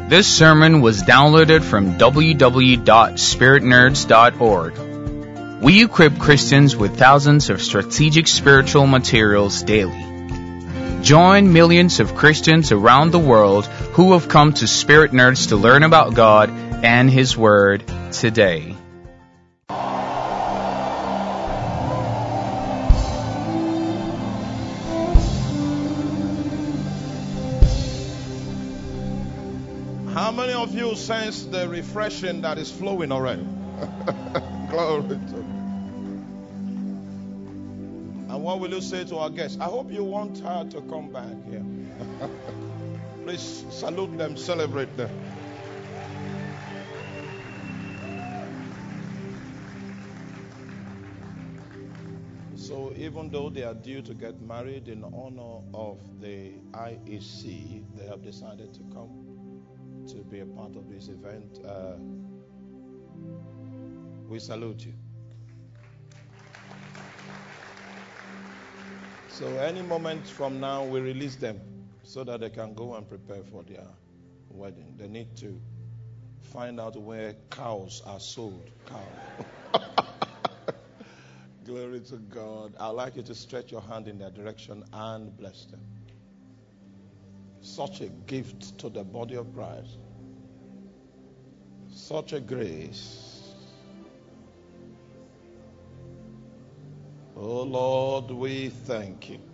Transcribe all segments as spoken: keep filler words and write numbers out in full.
This sermon was downloaded from w w w dot spirit nerds dot org. We equip Christians with thousands of strategic spiritual materials daily. Join millions of Christians around the world who have come to Spirit Nerds to learn about God and His Word today. How many of you sense the refreshing that is flowing already? Glory to God. And what will you say to our guests? I hope you want her to come back here. Please salute them, celebrate them. So even though they are due to get married in honor of the I E C, they have decided to come to be a part of this event. Uh, we salute you. So any moment from now, we release them so that they can go and prepare for their wedding. They need to find out where cows are sold. Cow. Glory to God. I'd like you to stretch your hand in their direction and bless them. Such a gift to the body of Christ. Such a grace. Oh Lord, we thank you.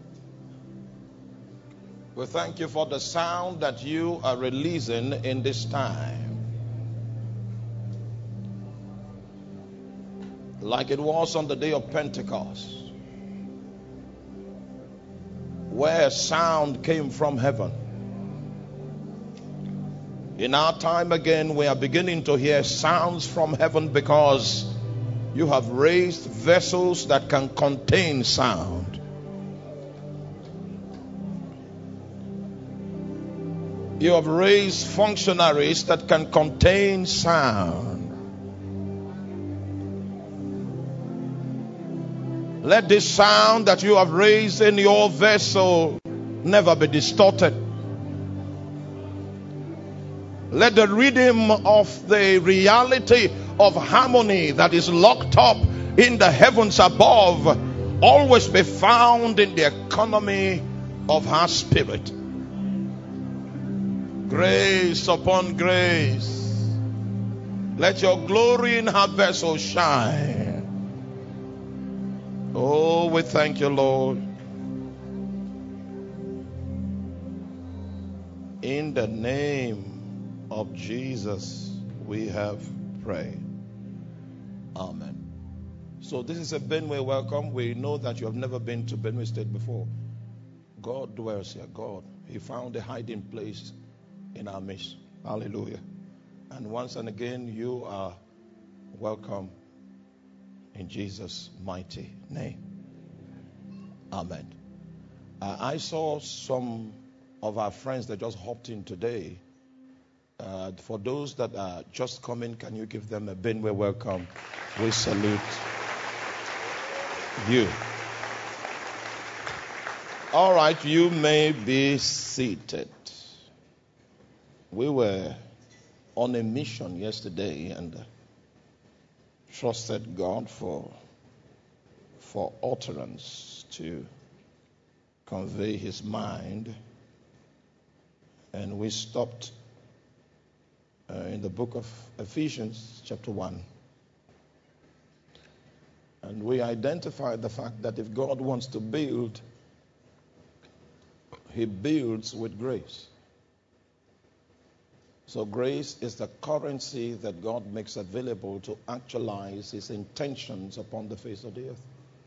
We thank you for the sound that you are releasing in this time. Like it was on the day of Pentecost, where sound came from heaven. In our time again, we are beginning to hear sounds from heaven because you have raised vessels that can contain sound. You have raised functionaries that can contain sound. Let this sound that you have raised in your vessel never be distorted. Let the rhythm of the reality of harmony that is locked up in the heavens above always be found in the economy of her spirit. Grace upon grace. Let your glory in her vessel shine. Oh, we thank you, Lord. In the name of Jesus, we have prayed. Amen. So this is a Benue welcome. We know that you have never been to Benue State before. God dwells here. God, He found a hiding place in our midst. Hallelujah. And once and again, you are welcome in Jesus' mighty name. Amen. Uh, I saw some of our friends that just hopped in today. Uh, for those that are just coming, can you give them a Benue welcome? We salute you. All right, you may be seated. We were on a mission yesterday and uh, trusted God for for utterance to convey His mind, and we stopped Uh, in the book of Ephesians, chapter one. And we identified the fact that if God wants to build, He builds with grace. So grace is the currency that God makes available to actualize His intentions upon the face of the earth.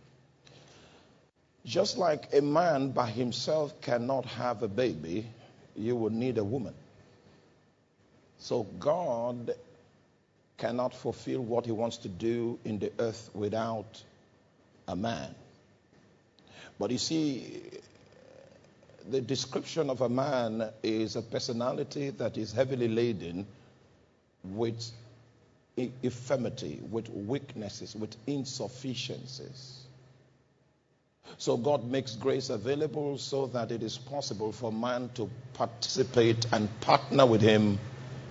Just like a man by himself cannot have a baby, you will need a woman. So God cannot fulfill what He wants to do in the earth without a man. But you see, the description of a man is a personality that is heavily laden with infirmity, with weaknesses, with insufficiencies. So God makes grace available so that it is possible for man to participate and partner with Him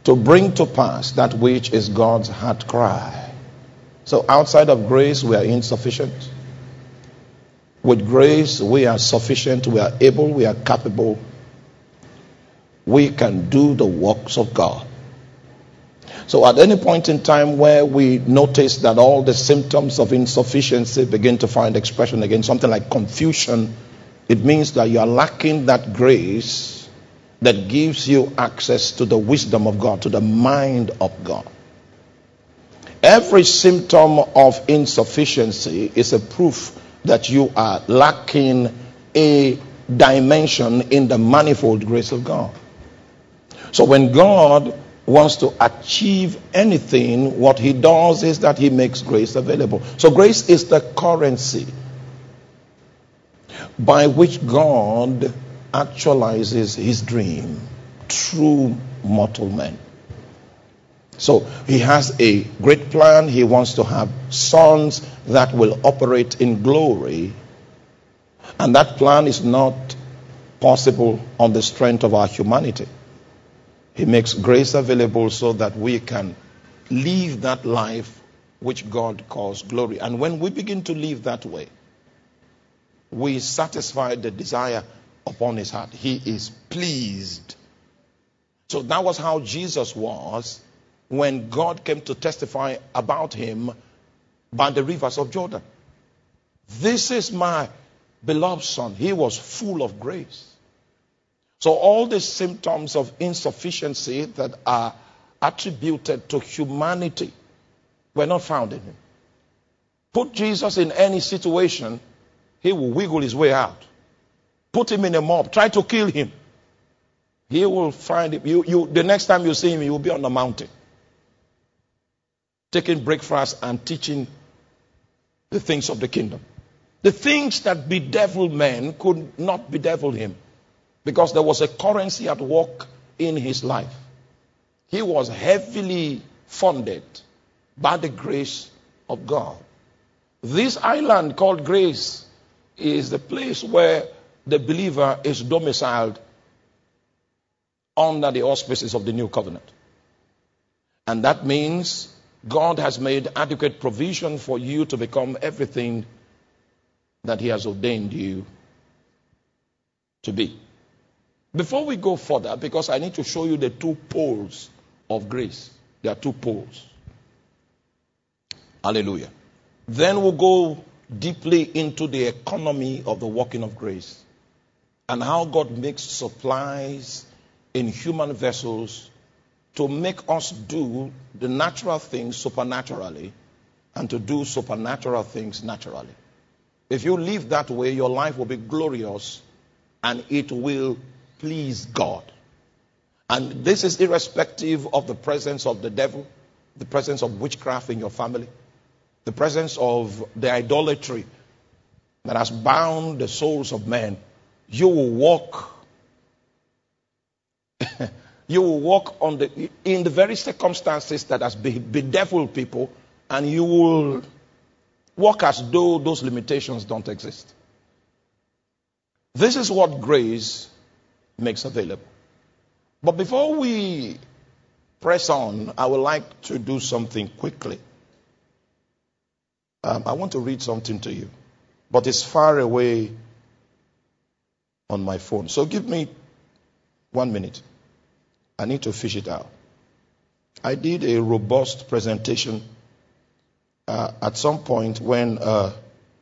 to bring to pass that which is God's heart cry. So outside of grace, we are insufficient. With grace, we are sufficient, we are able, we are capable. We can do the works of God. So at any point in time where we notice that all the symptoms of insufficiency begin to find expression again, something like confusion, it means that you are lacking that grace that gives you access to the wisdom of God, to the mind of God. Every symptom of insufficiency is a proof that you are lacking a dimension in the manifold grace of God. So when God wants to achieve anything, what he does is that he makes grace available. So grace is the currency by which God actualizes his dream through mortal men. So he has a great plan. He wants to have sons that will operate in glory. And that plan is not possible on the strength of our humanity. He makes grace available so that we can live that life which God calls glory. And when we begin to live that way, we satisfy the desire upon his heart. He is pleased. So that was how Jesus was when God came to testify about him by the rivers of Jordan. This is my beloved son. He was full of grace. So all the symptoms of insufficiency that are attributed to humanity were not found in him. Put Jesus in any situation, he will wiggle his way out. Put him in a mob, try to kill him. He will find it. You, you, the next time you see him, he will be on the mountain, taking breakfast and teaching the things of the kingdom. The things that bedevil men could not bedevil him, because there was a currency at work in his life. He was heavily funded by the grace of God. This island called grace is the place where the believer is domiciled under the auspices of the new covenant. And that means God has made adequate provision for you to become everything that he has ordained you to be. Before we go further, because I need to show you the two poles of grace. There are two poles. Hallelujah. Then we'll go deeply into the economy of the working of grace and how God makes supplies in human vessels to make us do the natural things supernaturally and to do supernatural things naturally. If you live that way, your life will be glorious and it will please God. And this is irrespective of the presence of the devil, the presence of witchcraft in your family, the presence of the idolatry that has bound the souls of men. You will walk you will walk on the in the very circumstances that has bedeviled people, and you will walk as though those limitations don't exist. This is what grace makes available. But before we press on, I would like to do something quickly. Um, I want to read something to you, but it's far away on my phone. So give me one minute. I need to fish it out. I did a robust presentation uh, at some point when uh,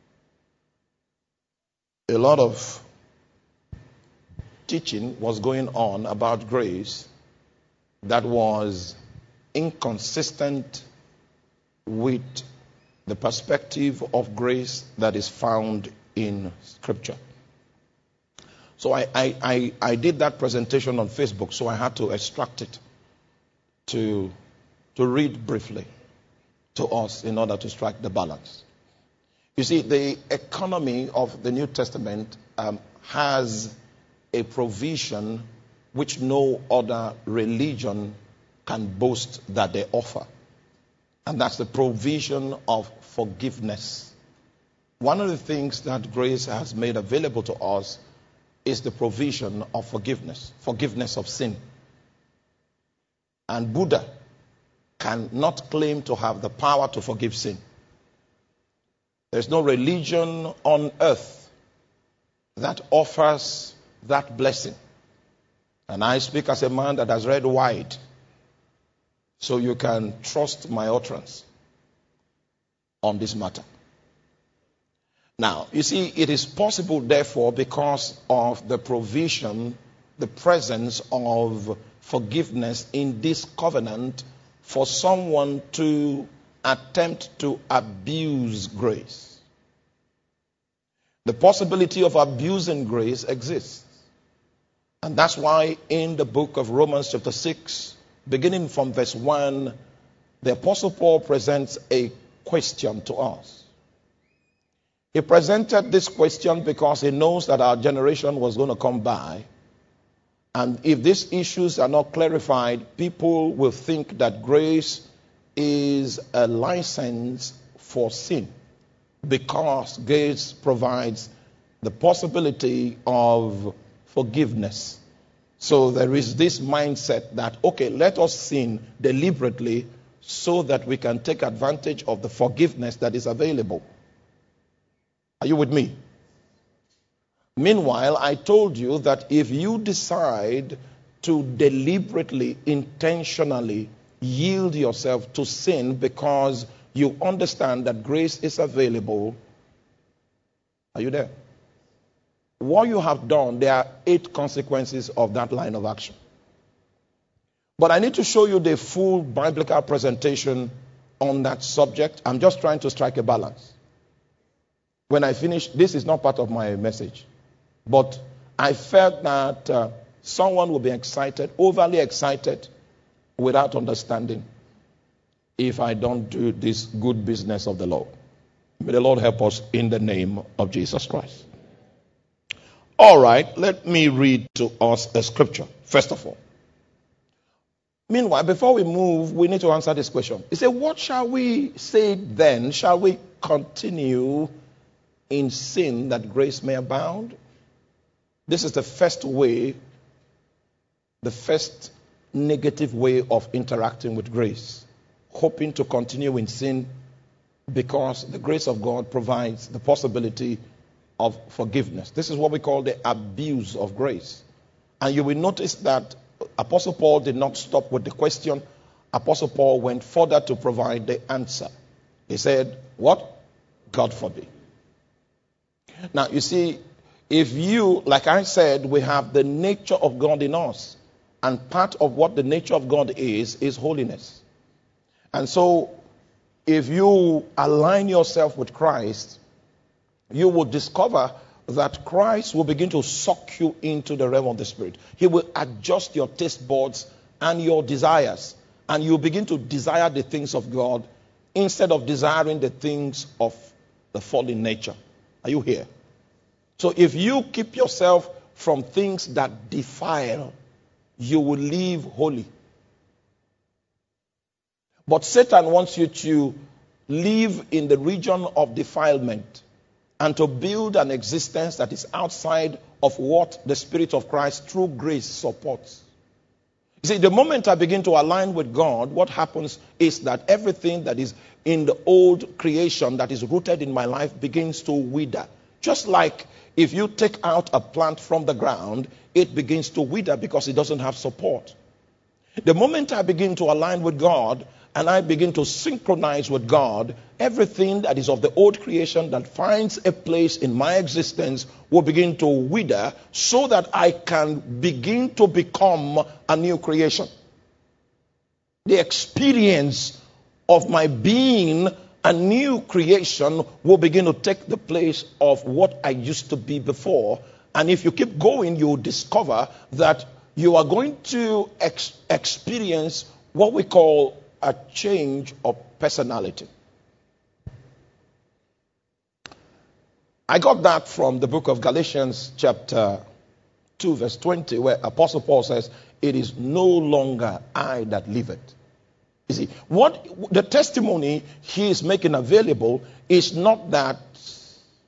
a lot of teaching was going on about grace that was inconsistent with the perspective of grace that is found in Scripture. So I, I, I, I did that presentation on Facebook, so I had to extract it to, to read briefly to us in order to strike the balance. You see, the economy of the New Testament um, has a provision which no other religion can boast that they offer. And that's the provision of forgiveness. One of the things that grace has made available to us is the provision of forgiveness, forgiveness of sin. and Buddha cannot claim to have the power to forgive sin. There's no religion on earth that offers that blessing. And I speak as a man that has read wide, so you can trust my utterance on this matter. Now, you see, it is possible, therefore, because of the provision, the presence of forgiveness in this covenant, for someone to attempt to abuse grace. The possibility of abusing grace exists. And that's why in the book of Romans chapter six, beginning from verse one, the Apostle Paul presents a question to us. He presented this question because he knows that our generation was going to come by. And if these issues are not clarified, people will think that grace is a license for sin, because grace provides the possibility of forgiveness. So there is this mindset that, okay, let us sin deliberately so that we can take advantage of the forgiveness that is available. Are you with me? Meanwhile, I told you that if you decide to deliberately, intentionally yield yourself to sin because you understand that grace is available, are you there? What you have done, there are eight consequences of that line of action. But I need to show you the full biblical presentation on that subject. I'm just trying to strike a balance. When I finish, this is not part of my message. But I felt that uh, someone will be excited, overly excited, without understanding, if I don't do this good business of the Lord. May the Lord help us in the name of Jesus Christ. All right, let me read to us a scripture, first of all. Meanwhile, before we move, we need to answer this question. He said, what shall we say then? Shall we continue in sin that grace may abound? This is the first way, the first negative way of interacting with grace. Hoping to continue in sin because the grace of God provides the possibility of forgiveness. This is what we call the abuse of grace. And you will notice that Apostle Paul did not stop with the question. Apostle Paul went further to provide the answer. He said, what? God forbid. Now, you see, if you, like I said, we have the nature of God in us. And part of what the nature of God is, is holiness. And so, if you align yourself with Christ, you will discover that Christ will begin to suck you into the realm of the Spirit. He will adjust your taste buds and your desires. And you begin to desire the things of God instead of desiring the things of the fallen nature. Are you here? So if you keep yourself from things that defile, you will live holy. But Satan wants you to live in the region of defilement and to build an existence that is outside of what the Spirit of Christ through grace supports. You see, the moment I begin to align with God, what happens is that everything that is in the old creation that is rooted in my life begins to wither. Just like if you take out a plant from the ground, it begins to wither because it doesn't have support. The moment I begin to align with God and I begin to synchronize with God, everything that is of the old creation that finds a place in my existence will begin to wither so that I can begin to become a new creation. The experience of my being a new creation will begin to take the place of what I used to be before. And if you keep going, you'll discover that you are going to ex- experience what we call a change of personality. I got that from the book of Galatians chapter two verse twenty, where Apostle Paul says, it is no longer I that liveth. You see, what the testimony he is making available is not that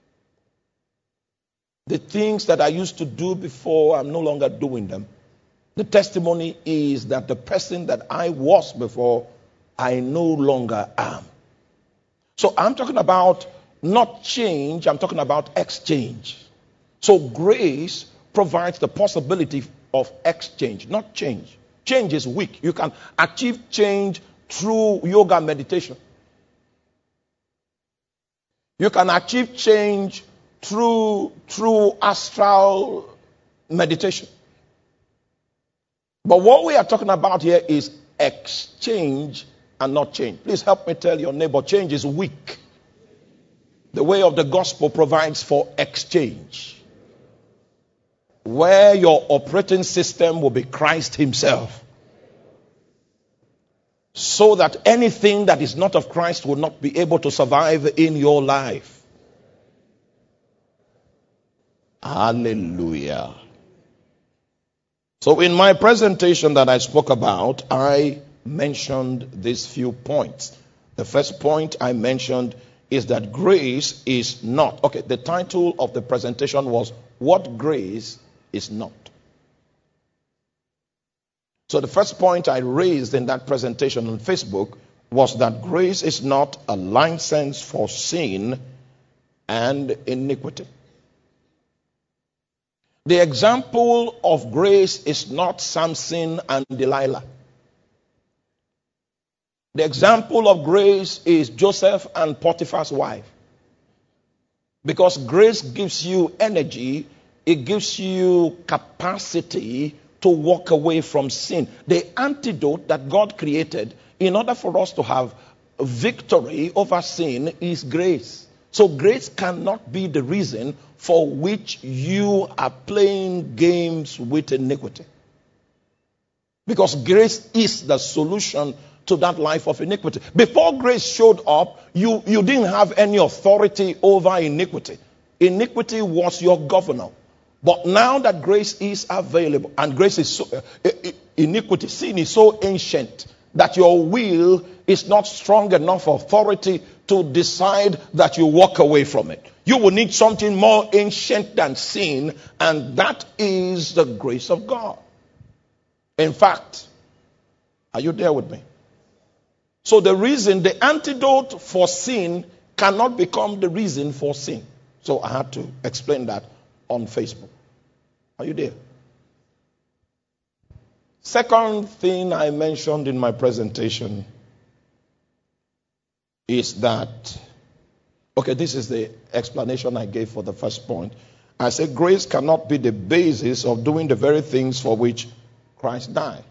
the things that I used to do before, I'm no longer doing them. The testimony is that the person that I was before, I no longer am. So I'm talking about not change, I'm talking about exchange. So grace provides the possibility of exchange, not change. Change is weak. You can achieve change through yoga meditation. You can achieve change through, through astral meditation. But what we are talking about here is exchange and not change. Please help me tell your neighbor, change is weak. The way of the gospel provides for exchange, where your operating system will be Christ himself, so that anything that is not of Christ will not be able to survive in your life. Hallelujah. So in my presentation that I spoke about, I mentioned these few points. The first point I mentioned is that grace is not. Okay, the title of the presentation was What Grace is Not. So the first point I raised in that presentation on Facebook was that grace is not a license for sin and iniquity. The example of grace is not Samson and Delilah. The example of grace is Joseph and Potiphar's wife. Because grace gives you energy, it gives you capacity to walk away from sin. The antidote that God created in order for us to have victory over sin is grace. So grace cannot be the reason for which you are playing games with iniquity. Because grace is the solution to that life of iniquity. Before grace showed up, you, you didn't have any authority over iniquity. Iniquity was your governor. But now that grace is available, and grace is so, uh, iniquity, sin is so ancient that your will is not strong enough authority to decide that you walk away from it. You will need something more ancient than sin, and that is the grace of God. In fact, are you there with me? So the reason, the antidote for sin cannot become the reason for sin. So I had to explain that on Facebook. Are you there? Second thing I mentioned in my presentation is that, okay, this is the explanation I gave for the first point. I said grace cannot be the basis of doing the very things for which Christ died.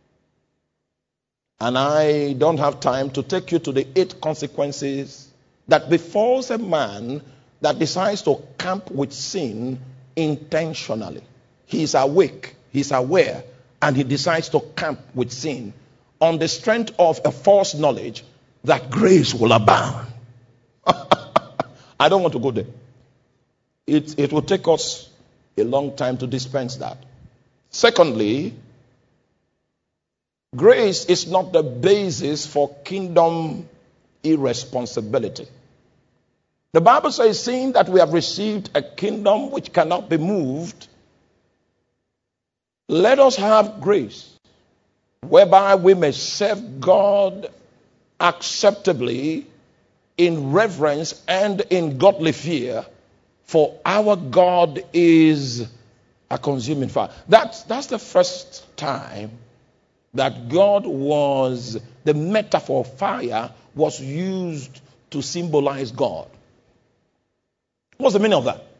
And I don't have time to take you to the eight consequences that befalls a man that decides to camp with sin intentionally. He is awake, he's aware, and he decides to camp with sin on the strength of a false knowledge that grace will abound. I don't want to go there. It, it will take us a long time to dispense that. Secondly, grace is not the basis for kingdom irresponsibility. The Bible says, seeing that we have received a kingdom which cannot be moved, let us have grace, whereby we may serve God acceptably in reverence and in godly fear, for our God is a consuming fire. That's, that's the first time that God was, the metaphor fire was used to symbolize God. What's the meaning of that?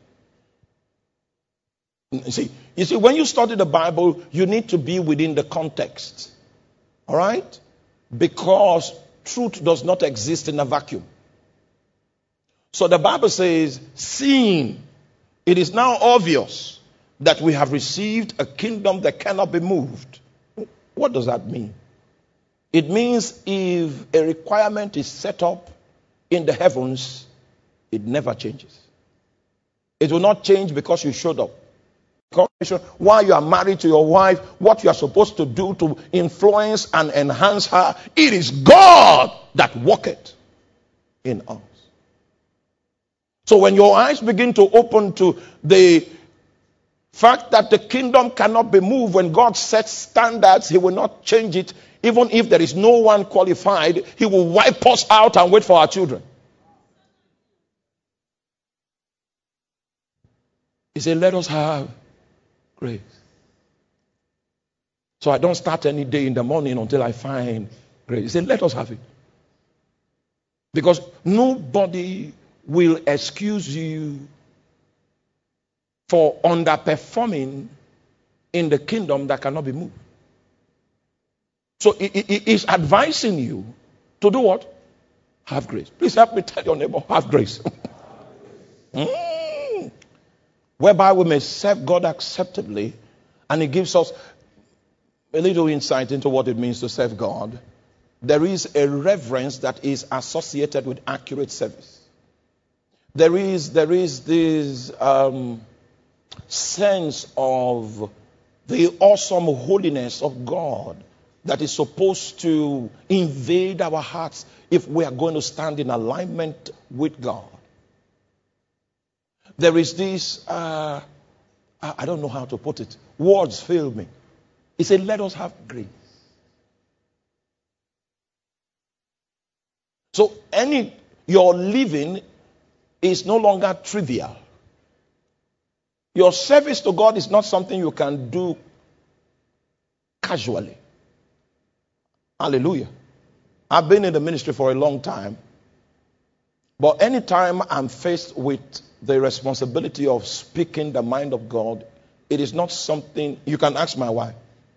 You see, you see, when you study the Bible, you need to be within the context. All right? Because truth does not exist in a vacuum. So the Bible says, seeing it is now obvious that we have received a kingdom that cannot be moved. What does that mean? It means if a requirement is set up in the heavens, it never changes. It will not change because you showed up. While you are married to your wife, what you are supposed to do to influence and enhance her, it is God that worketh in us. So when your eyes begin to open to the fact that the kingdom cannot be moved. When God sets standards, he will not change it. Even if there is no one qualified, he will wipe us out and wait for our children. He said, let us have grace. So I don't start any day in the morning until I find grace. He said, let us have it. Because nobody will excuse you for underperforming in the kingdom that cannot be moved. So he is advising you to do what? Have grace. Please help me tell your neighbor, have grace. mm. Whereby we may serve God acceptably. And he gives us a little insight into what it means to serve God. There is a reverence that is associated with accurate service. There is, there is this um, sense of the awesome holiness of God that is supposed to invade our hearts if we are going to stand in alignment with God. There is this, uh, I don't know how to put it. Words fail me. He said, let us have grace. So any, your living is no longer trivial. Your service to God is not something you can do casually. Hallelujah. I've been in the ministry for a long time. But anytime I'm faced with the responsibility of speaking the mind of God, it is not something, you can ask my wife.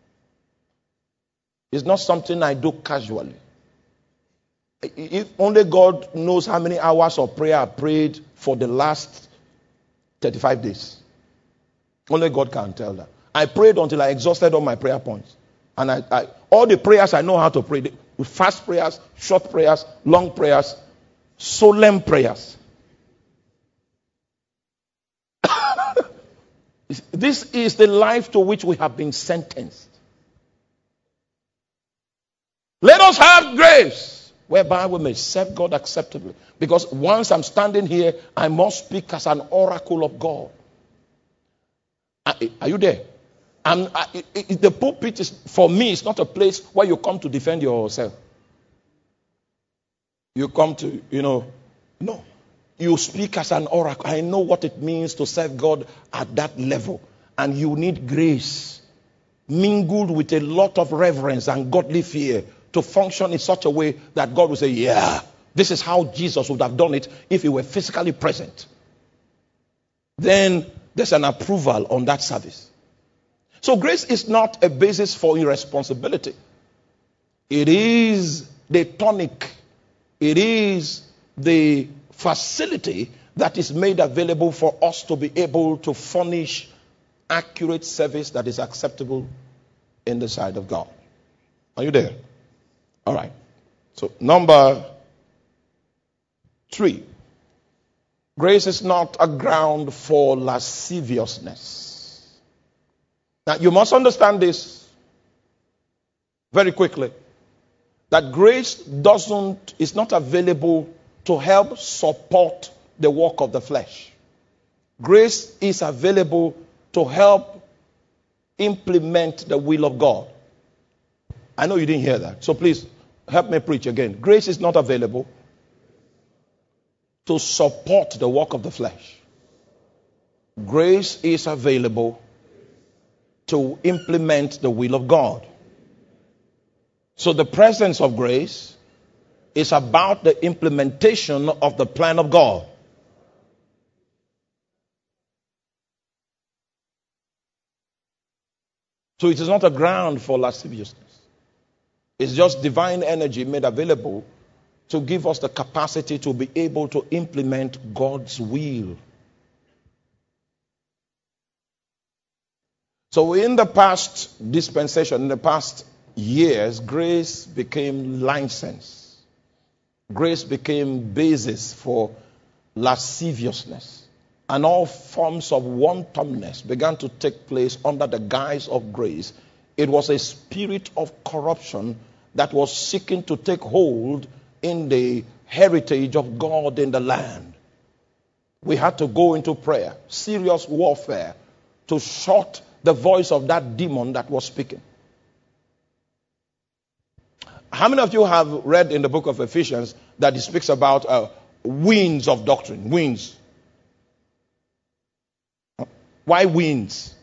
It's not something I do casually. If only God knows how many hours of prayer I prayed for the last thirty-five days. Only God can tell that. I prayed until I exhausted all my prayer points. And I, I all the prayers I know how to pray, with fast prayers, short prayers, long prayers, solemn prayers. This is the life to which we have been sentenced. Let us have grace, whereby we may serve God acceptably. Because once I'm standing here, I must speak as an oracle of God. Are you there? I'm, I, it, the pulpit is, for me, it's not a place where you come to defend yourself. You come to, you know, no. You speak as an oracle. I know what it means to serve God at that level. And you need grace mingled with a lot of reverence and godly fear to function in such a way that God will say, yeah, this is how Jesus would have done it if he were physically present. Then there's an approval on that service. So grace is not a basis for irresponsibility. It is the tonic. It is the facility that is made available for us to be able to furnish accurate service that is acceptable in the sight of God. Are you there? All right. So number three. Grace is not a ground for lasciviousness. Now you must understand this very quickly. That grace doesn't, is not available to help support the work of the flesh. Grace is available to help implement the will of God. I know you didn't hear that. So please help me preach again. Grace is not available to support the work of the flesh. Grace is available to implement the will of God. So the presence of grace is about the implementation of the plan of God. So it is not a ground for lasciviousness. It's just divine energy made available to give us the capacity to be able to implement God's will. So in the past dispensation, in the past years, grace became license. Grace became basis for lasciviousness. And all forms of wantonness began to take place under the guise of grace. It was a spirit of corruption that was seeking to take hold in the heritage of God in the land. We had to go into prayer, serious warfare, to shut the voice of that demon that was speaking. How many of you have read in the book of Ephesians that it speaks about uh, winds of doctrine? Winds. Why winds?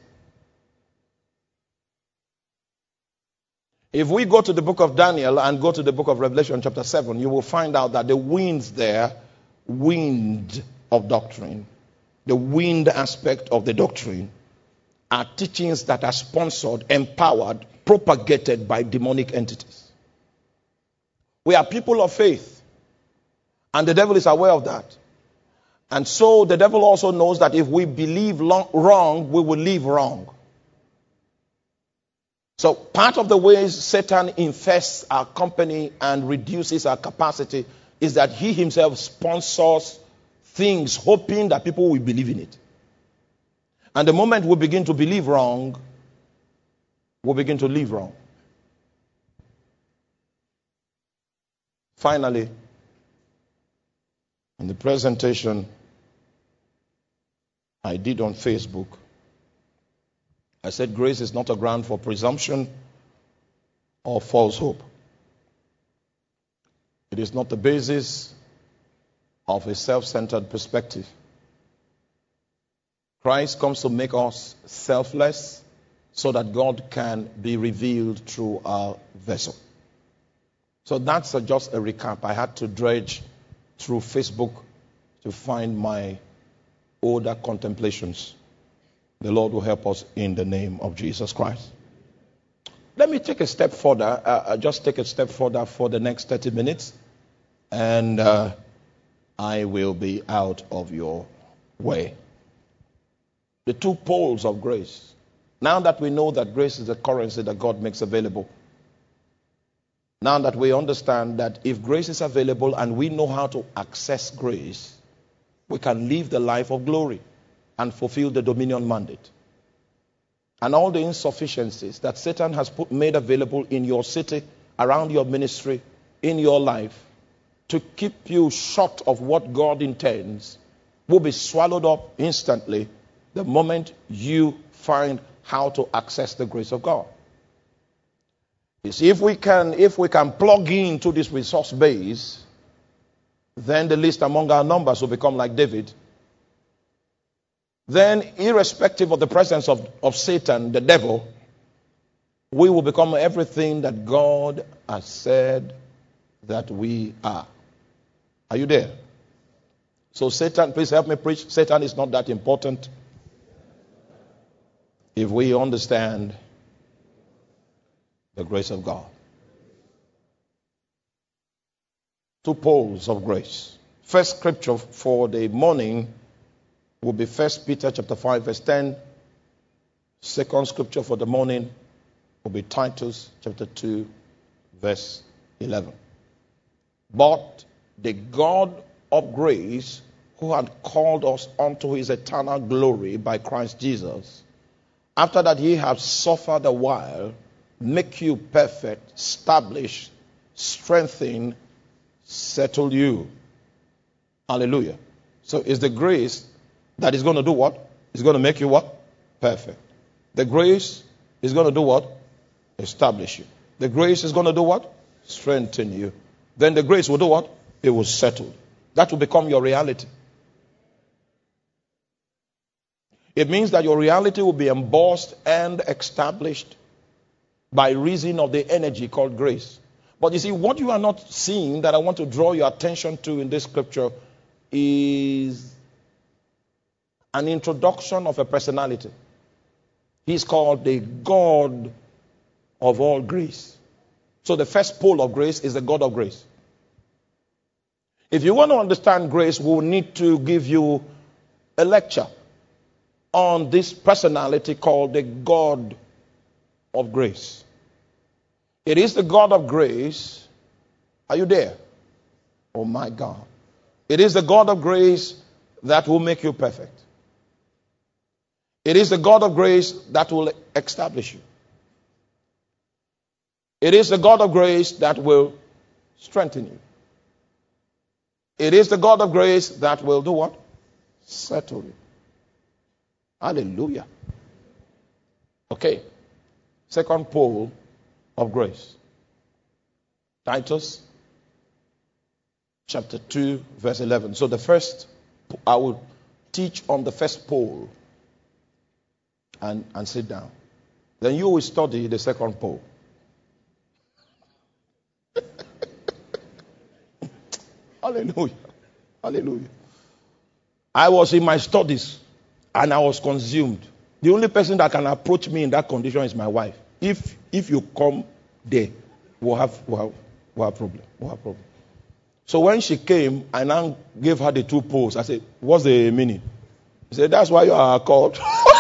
If we go to the book of Daniel and go to the book of Revelation chapter seven, you will find out that the winds there, wind of doctrine, the wind aspect of the doctrine, are teachings that are sponsored, empowered, propagated by demonic entities. We are people of faith, and the devil is aware of that. And so the devil also knows that if we believe long, wrong, we will live wrong. So part of the ways Satan infests our company and reduces our capacity is that he himself sponsors things hoping that people will believe in it. And the moment we begin to believe wrong, we begin to live wrong. Finally, in the presentation I did on Facebook, I said grace is not a ground for presumption or false hope. It is not the basis of a self-centered perspective. Christ comes to make us selfless so that God can be revealed through our vessel. So that's a, just a recap. I had to dredge through Facebook to find my older contemplations. The Lord will help us in the name of Jesus Christ. Let me take a step further. Uh, just take a step further for the next thirty minutes. And uh, I will be out of your way. The two poles of grace. Now that we know that grace is a currency that God makes available. Now that we understand that if grace is available and we know how to access grace, we can live the life of glory and fulfill the dominion mandate. And all the insufficiencies that Satan has put, made available in your city, around your ministry, in your life, to keep you short of what God intends, will be swallowed up instantly the moment you find how to access the grace of God. You see, if we can, if we can plug into this resource base, then the least among our numbers will become like David. Then, irrespective of the presence of, of Satan, the devil, we will become everything that God has said that we are. Are you there? So Satan, please help me preach. Satan is not that important if we understand the grace of God. Two poles of grace. First scripture for the morning will be First Peter chapter five, verse ten. Second scripture for the morning will be Titus chapter two, verse eleven. But the God of grace, who had called us unto his eternal glory by Christ Jesus, after that ye have suffered a while, make you perfect, establish, strengthen, settle you. Hallelujah. So it's the grace that is going to do what? It's going to make you what? Perfect. The grace is going to do what? Establish you. The grace is going to do what? Strengthen you. Then the grace will do what? It will settle. That will become your reality. It means that your reality will be embossed and established by reason of the energy called grace. But you see, what you are not seeing that I want to draw your attention to in this scripture is an introduction of a personality. He's called the God of all grace. So the first pole of grace is the God of grace. If you want to understand grace, we'll need to give you a lecture on this personality called the God of grace. It is the God of grace. Are you there? Oh my God. It is the God of grace that will make you perfect. It is the God of grace that will establish you. It is the God of grace that will strengthen you. It is the God of grace that will do what? Settle you. Hallelujah. Okay. Second pole of grace. Titus chapter two, verse eleven. So the first, I will teach on the first pole and, and sit down. Then you will study the second pole. Hallelujah. Hallelujah. I was in my studies and I was consumed. The only person that can approach me in that condition is my wife. If if you come there, we'll have we'll have, we'll have problem. We'll have problem. So when she came, I now gave her the two poles. I said, "What's the meaning?" She said, "That's why you are called."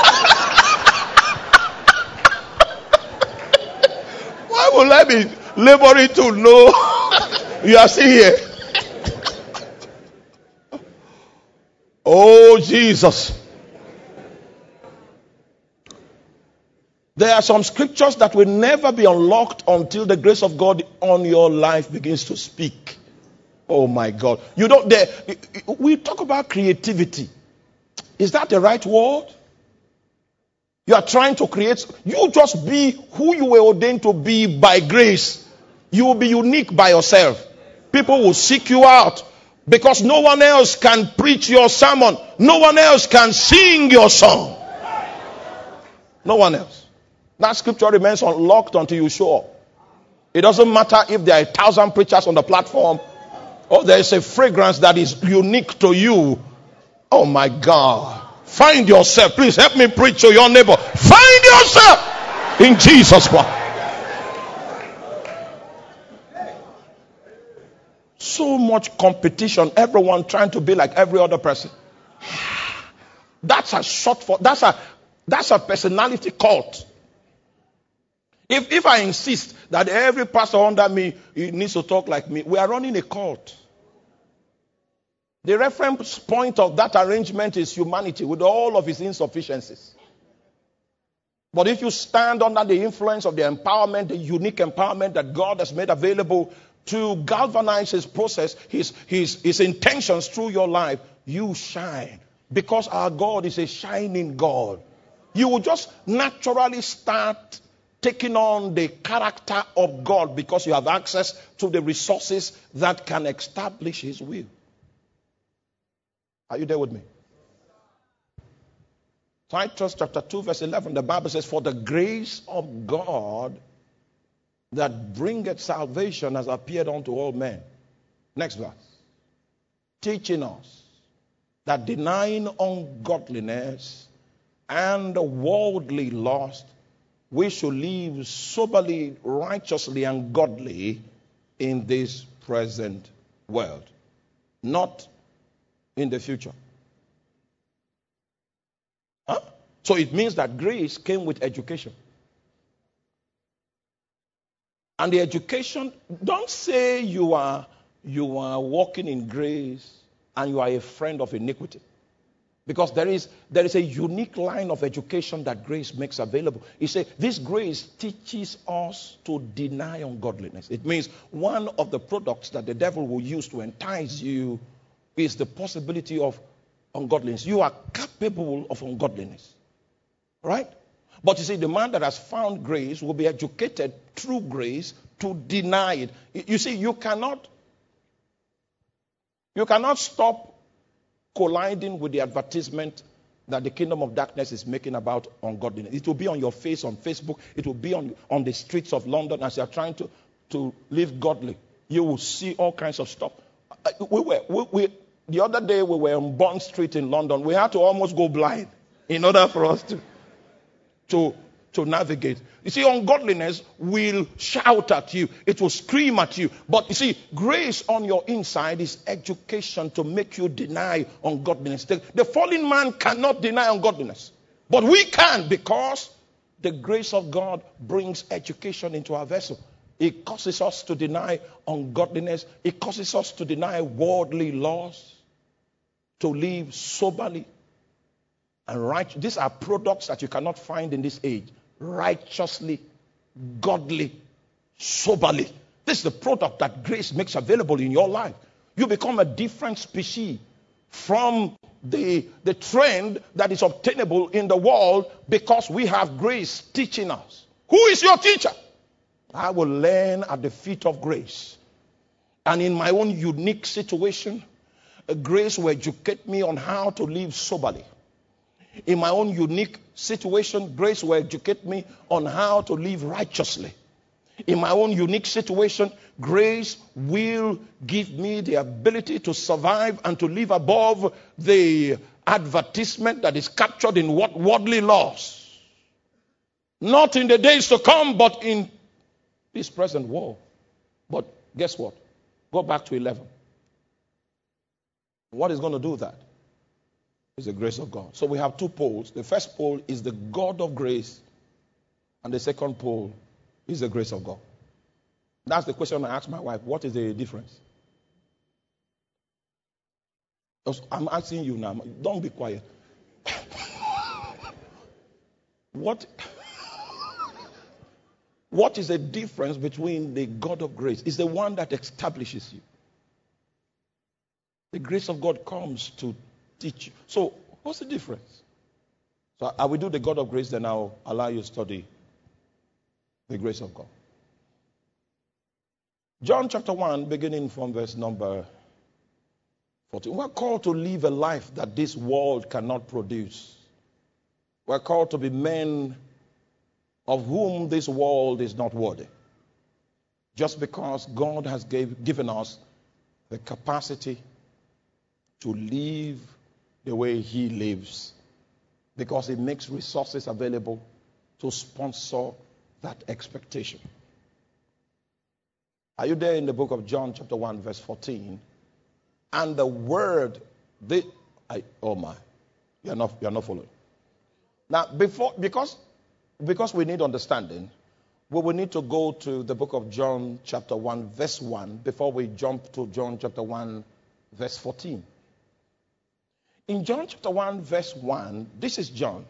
Why would I be laboring to know you are still here? Oh, Jesus. There are some scriptures that will never be unlocked until the grace of God on your life begins to speak. Oh my God. You don't there. We talk about creativity. Is that the right word? You are trying to create. You just be who you were ordained to be by grace. You will be unique by yourself. People will seek you out because no one else can preach your sermon. No one else can sing your song. No one else. That scripture remains unlocked until you show up. It doesn't matter if there are a thousand preachers on the platform or there is a fragrance that is unique to you. Oh my God. Find yourself. Please help me preach to your neighbor. Find yourself in Jesus' name. So much competition. Everyone trying to be like every other person. That's a short for. That's a that's a personality cult. If if I insist that every pastor under me needs to talk like me, we are running a cult. The reference point of that arrangement is humanity with all of its insufficiencies. But if you stand under the influence of the empowerment, the unique empowerment that God has made available to galvanize his process, his, his, his intentions through your life, you shine. Because our God is a shining God. You will just naturally start taking on the character of God because you have access to the resources that can establish his will. Are you there with me? Titus chapter two verse eleven, the Bible says, "For the grace of God that bringeth salvation has appeared unto all men." Next verse. "Teaching us that denying ungodliness and worldly lust, we should live soberly, righteously, and godly in this present world, not in the future." Huh? So it means that grace came with education. And the education, don't say you are you are walking in grace and you are a friend of iniquity. Because there is there is a unique line of education that grace makes available. He said, this grace teaches us to deny ungodliness. It means one of the products that the devil will use to entice you is the possibility of ungodliness. You are capable of ungodliness. Right? But you see, the man that has found grace will be educated through grace to deny it. You see, you cannot you cannot stop colliding with the advertisement that the kingdom of darkness is making about ungodliness. It will be on your face on Facebook. It will be on, on the streets of London as you are trying to, to live godly. You will see all kinds of stuff. We were, we, we, the other day we were on Bond Street in London. We had to almost go blind in order for us to, to, to navigate. You see, ungodliness will shout at you. It will scream at you. But you see, grace on your inside is education to make you deny ungodliness. The, the fallen man cannot deny ungodliness. But we can, because the grace of God brings education into our vessel. It causes us to deny ungodliness. It causes us to deny worldly laws, to live soberly and right. These are products that you cannot find in this age. Righteously, godly, soberly. This is the product that grace makes available in your life. You become a different species from the, the trend that is obtainable in the world because we have grace teaching us. Who is your teacher? I will learn at the feet of grace. And in my own unique situation, grace will educate me on how to live soberly. In my own unique situation, grace will educate me on how to live righteously. In my own unique situation, grace will give me the ability to survive and to live above the advertisement that is captured in what worldly laws. Not in the days to come, but in this present world. But guess what? Go back to eleven. What is going to do that? It's the grace of God. So we have two poles. The first pole is the God of grace, and the second pole is the grace of God. That's the question I asked my wife. What is the difference? I'm asking you now. Don't be quiet. What, what is the difference between the God of grace? It's the one that establishes you. The grace of God comes to teach you. So, what's the difference? So, I will do the God of grace, then I'll allow you to study the grace of God. John chapter one, beginning from verse number fourteen. We're called to live a life that this world cannot produce. We're called to be men of whom this world is not worthy. Just because God has gave, given us the capacity to live the way He lives, because He makes resources available to sponsor that expectation. Are you there in the book of John chapter one verse fourteen? And the word, the, I, oh my, you're not, you're not following. Now, before, because, because we need understanding, we will need to go to the book of John chapter one verse one before we jump to John chapter one verse fourteen. In John chapter one verse one, this is John.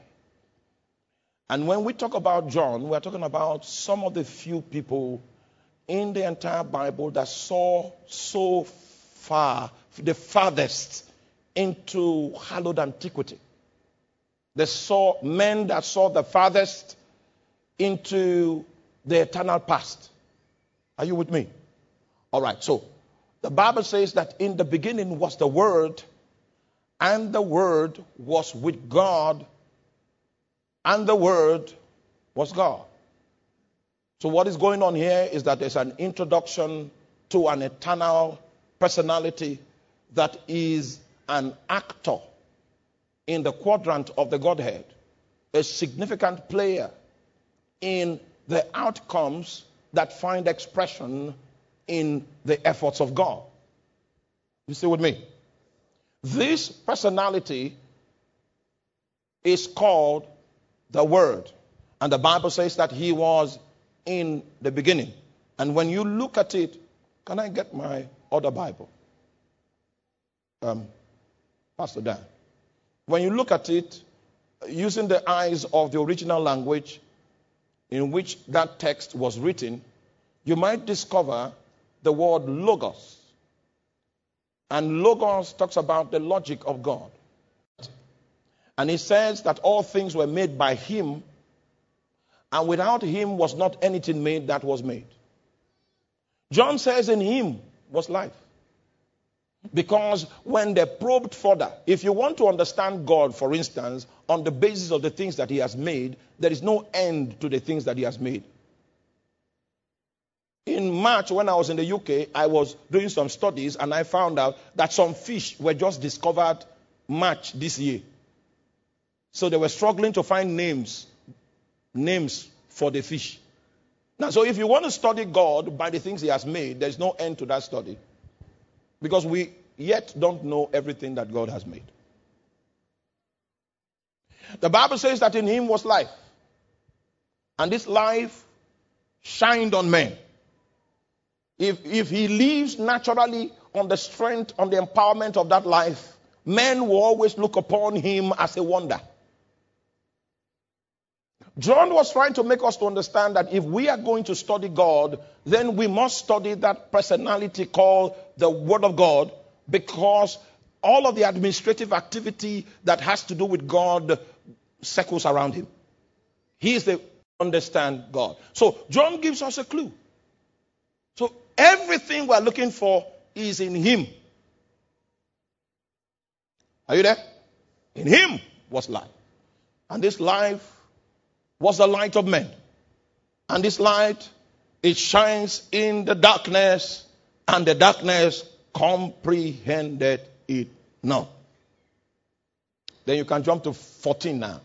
And when we talk about John, we're talking about some of the few people in the entire Bible that saw so far, the farthest into hallowed antiquity. They saw men that saw the farthest into the eternal past. Are you with me? All right, so the Bible says that in the beginning was the Word, and the Word was with God, and the Word was God. So what is going on here is that there's an introduction to an eternal personality that is an actor in the quadrant of the Godhead, a significant player in the outcomes that find expression in the efforts of God. You see with me? This personality is called the Word. And the Bible says that He was in the beginning. And when you look at it, can I get my other Bible? Um, Pastor Dan. When you look at it, using the eyes of the original language in which that text was written, you might discover the word logos. And logos talks about the logic of God. And it says that all things were made by Him, and without Him was not anything made that was made. John says in Him was life. Because when they probed further, if you want to understand God, for instance, on the basis of the things that He has made, there is no end to the things that He has made. In March, when I was in the U K, I was doing some studies and I found out that some fish were just discovered March this year. So they were struggling to find names, names for the fish. Now, so if you want to study God by the things He has made, there's no end to that study. Because we yet don't know everything that God has made. The Bible says that in Him was life. And this life shined on men. If, if He lives naturally on the strength, on the empowerment of that life, men will always look upon Him as a wonder. John was trying to make us to understand that if we are going to study God, then we must study that personality called the Word of God, because All of the administrative activity that has to do with God circles around him. He is the understand God. So John gives us a clue. So everything we're looking for is in him. Are you there? In him was life. And this life was the light of men. And this light, it shines in the darkness, and the darkness comprehended it not. Then you can jump to fourteen now.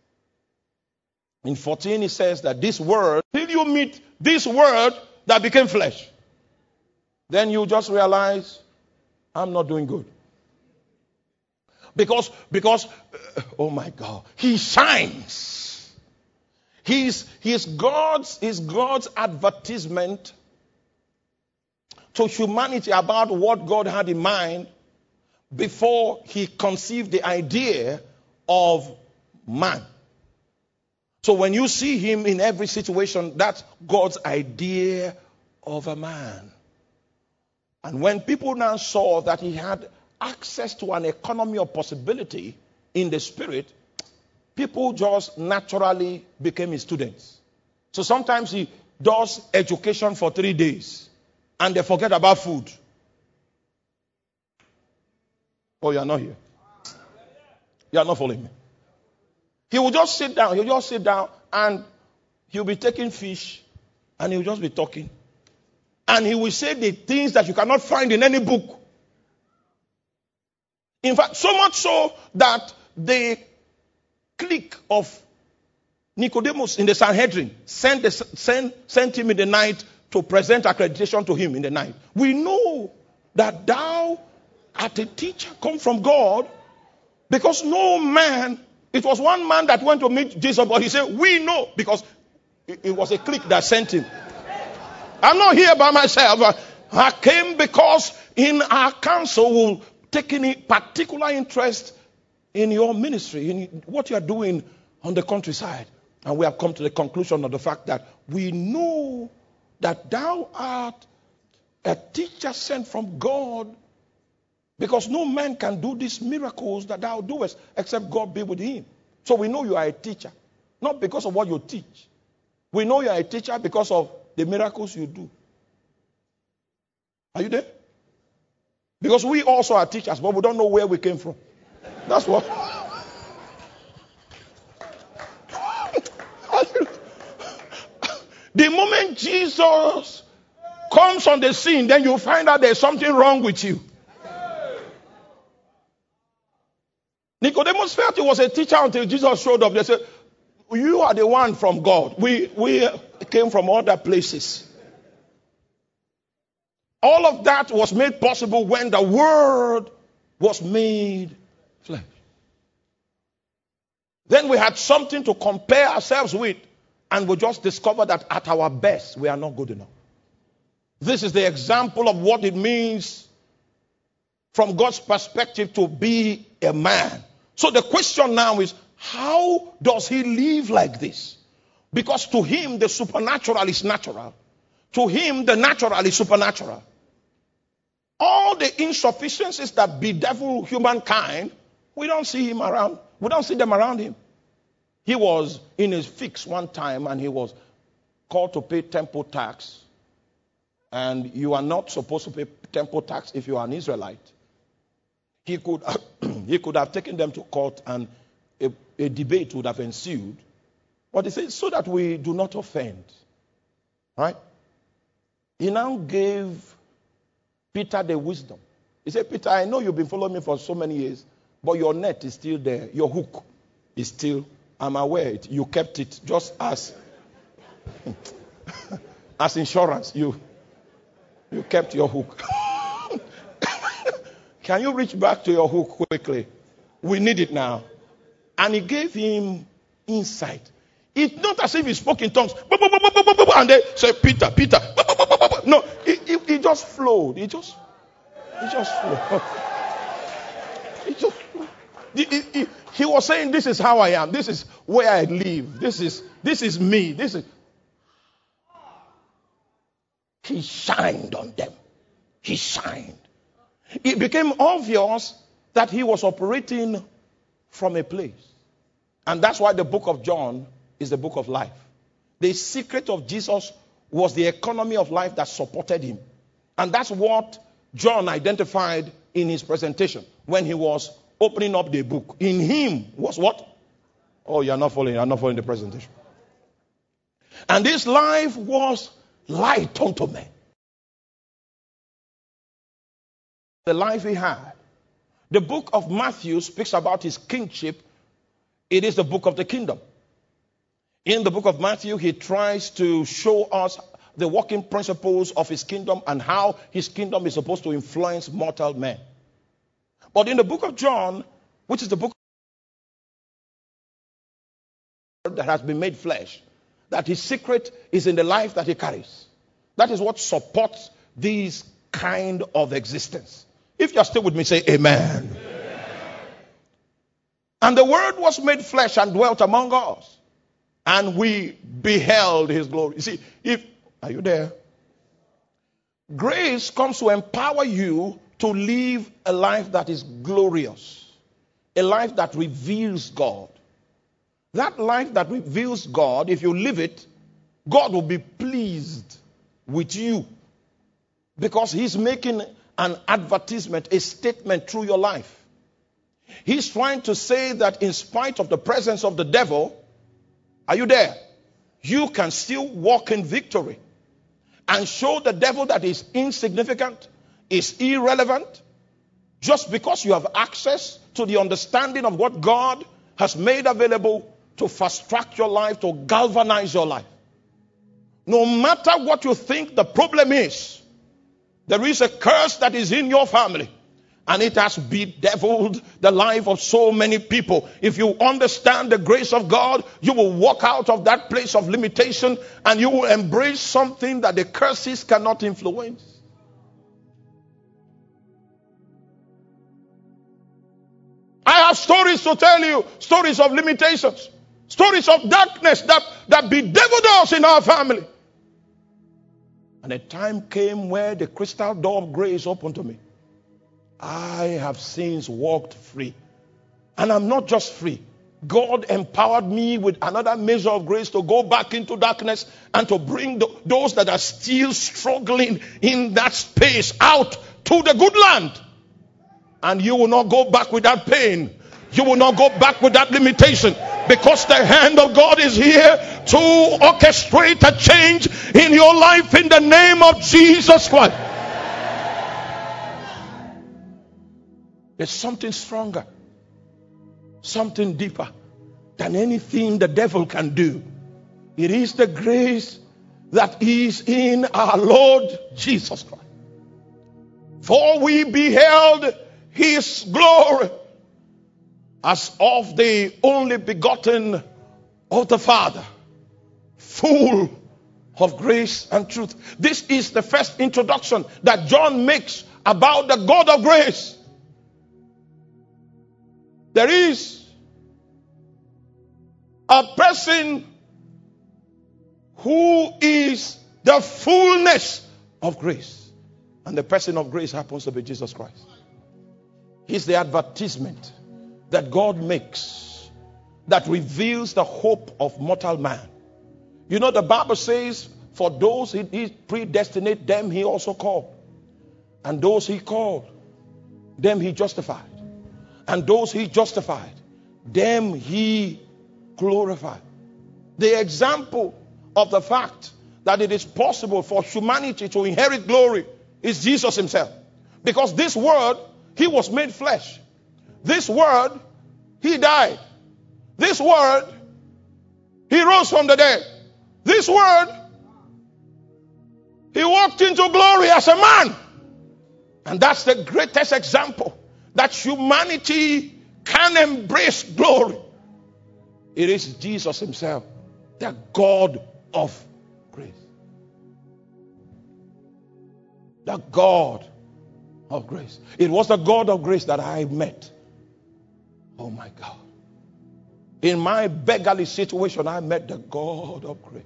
In fourteen, it says that this word, till you meet this word that became flesh, then you just realize, I'm not doing good. Because, because, uh, oh my God, he shines. He's, he's God's, he's God's advertisement to humanity about what God had in mind before he conceived the idea of man. So when you see him in every situation, that's God's idea of a man. And when people now saw that he had access to an economy of possibility in the spirit, people just naturally became his students. So sometimes he does education for three days and they forget about food. Oh, you are not here. You are not following me. He will just sit down. He'll just sit down and he'll be taking fish and he'll just be talking. And he will say the things that you cannot find in any book. In fact, so much so that the clique of Nicodemus in the Sanhedrin sent, the, sent, sent him in the night to present accreditation to him in the night. We know that thou art a teacher come from God, because no man, it was one man that went to meet Jesus, but he said, we know, because it, it was a clique that sent him. I'm not here by myself. I came because in our council we'll taking a particular interest in your ministry, in what you are doing on the countryside. And we have come to the conclusion of the fact that we know that thou art a teacher sent from God, because no man can do these miracles that thou doest except God be with him. So we know you are a teacher, not because of what you teach. We know you are a teacher because of the miracles you do. Are you there? Because we also are teachers, but we don't know where we came from. That's what. The moment Jesus comes on the scene, then you find out there's something wrong with you. Nicodemus felt he was a teacher until Jesus showed up. They said, you are the one from God. We, we came from other places. All of that was made possible when the Word was made flesh. Then we had something to compare ourselves with, and we just discovered that at our best, we are not good enough. This is the example of what it means from God's perspective to be a man. So the question now is, how does he live like this? Because to him, the supernatural is natural. To him, the natural is supernatural. All the insufficiencies that bedevil humankind, we don't see him around. We don't see them around him. He was in his fix one time and he was called to pay temple tax. And you are not supposed to pay temple tax if you are an Israelite. He could have, he could have taken them to court and a, a debate would have ensued. But he said, so that we do not offend. Right? He now gave Peter the wisdom. He said, Peter, I know you've been following me for so many years, but your net is still there. Your hook is still, I'm aware, you kept it just as, as insurance. You, you kept your hook. Can you reach back to your hook quickly? We need it now. And he gave him insight. It's not as if he spoke in tongues. And they said, Peter, Peter. No, it, it, it just flowed. It just, it just flowed. It just flowed. It, it, it, he was saying, this is how I am. This is where I live. This is, this is me. This is. He shined on them. He shined. It became obvious that he was operating from a place. And that's why the book of John is the book of life. The secret of Jesus was the economy of life that supported him. And that's what John identified in his presentation when he was opening up the book. In him was what? Oh, you're not following, you're not following the presentation. And this life was light unto men. The life he had. The book of Matthew speaks about his kingship. It is the book of the kingdom. In the book of Matthew, he tries to show us the working principles of his kingdom and how his kingdom is supposed to influence mortal men. But in the book of John, which is the book that has been made flesh, that his secret is in the life that he carries. That is what supports this kind of existence. If you're still with me, say amen. Amen. And the word was made flesh and dwelt among us. And we beheld his glory. You see, if, are you there? Grace comes to empower you to live a life that is glorious. A life that reveals God. That life that reveals God, if you live it, God will be pleased with you. Because he's making an advertisement, a statement through your life. He's trying to say that in spite of the presence of the devil, are you there? You can still walk in victory and show the devil that is insignificant, is irrelevant, just because you have access to the understanding of what God has made available to fast track your life, to galvanize your life. No matter what you think the problem is, there is a curse that is in your family. And it has bedeviled the life of so many people. If you understand the grace of God, you will walk out of that place of limitation and you will embrace something that the curses cannot influence. I have stories to tell you, stories of limitations, stories of darkness that, that bedeviled us in our family. And a time came where the crystal door of grace opened to me. I have since walked free. And I'm not just free. God empowered me with another measure of grace to go back into darkness and to bring the, those that are still struggling in that space out to the good land. And you will not go back with that pain. You will not go back with that limitation. Because the hand of God is here to orchestrate a change in your life in the name of Jesus Christ. There's something stronger, something deeper than anything the devil can do. It is the grace that is in our Lord Jesus Christ. For we beheld his glory as of the only begotten of the Father, full of grace and truth. This is the first introduction that John makes about the God of grace. There is a person who is the fullness of grace. And the person of grace happens to be Jesus Christ. He's the advertisement that God makes that reveals the hope of mortal man. You know, the Bible says, for those he, he predestinate, them he also called. And those he called, them he justified. And those he justified, them he glorified. The example of the fact that it is possible for humanity to inherit glory is Jesus himself. Because this word, he was made flesh. This word, he died. This word, he rose from the dead. This word, he walked into glory as a man. And that's the greatest example that humanity can embrace glory. It is Jesus himself, the God of grace. The God of grace. It was the God of grace that I met. Oh my God. In my beggarly situation, I met the God of grace.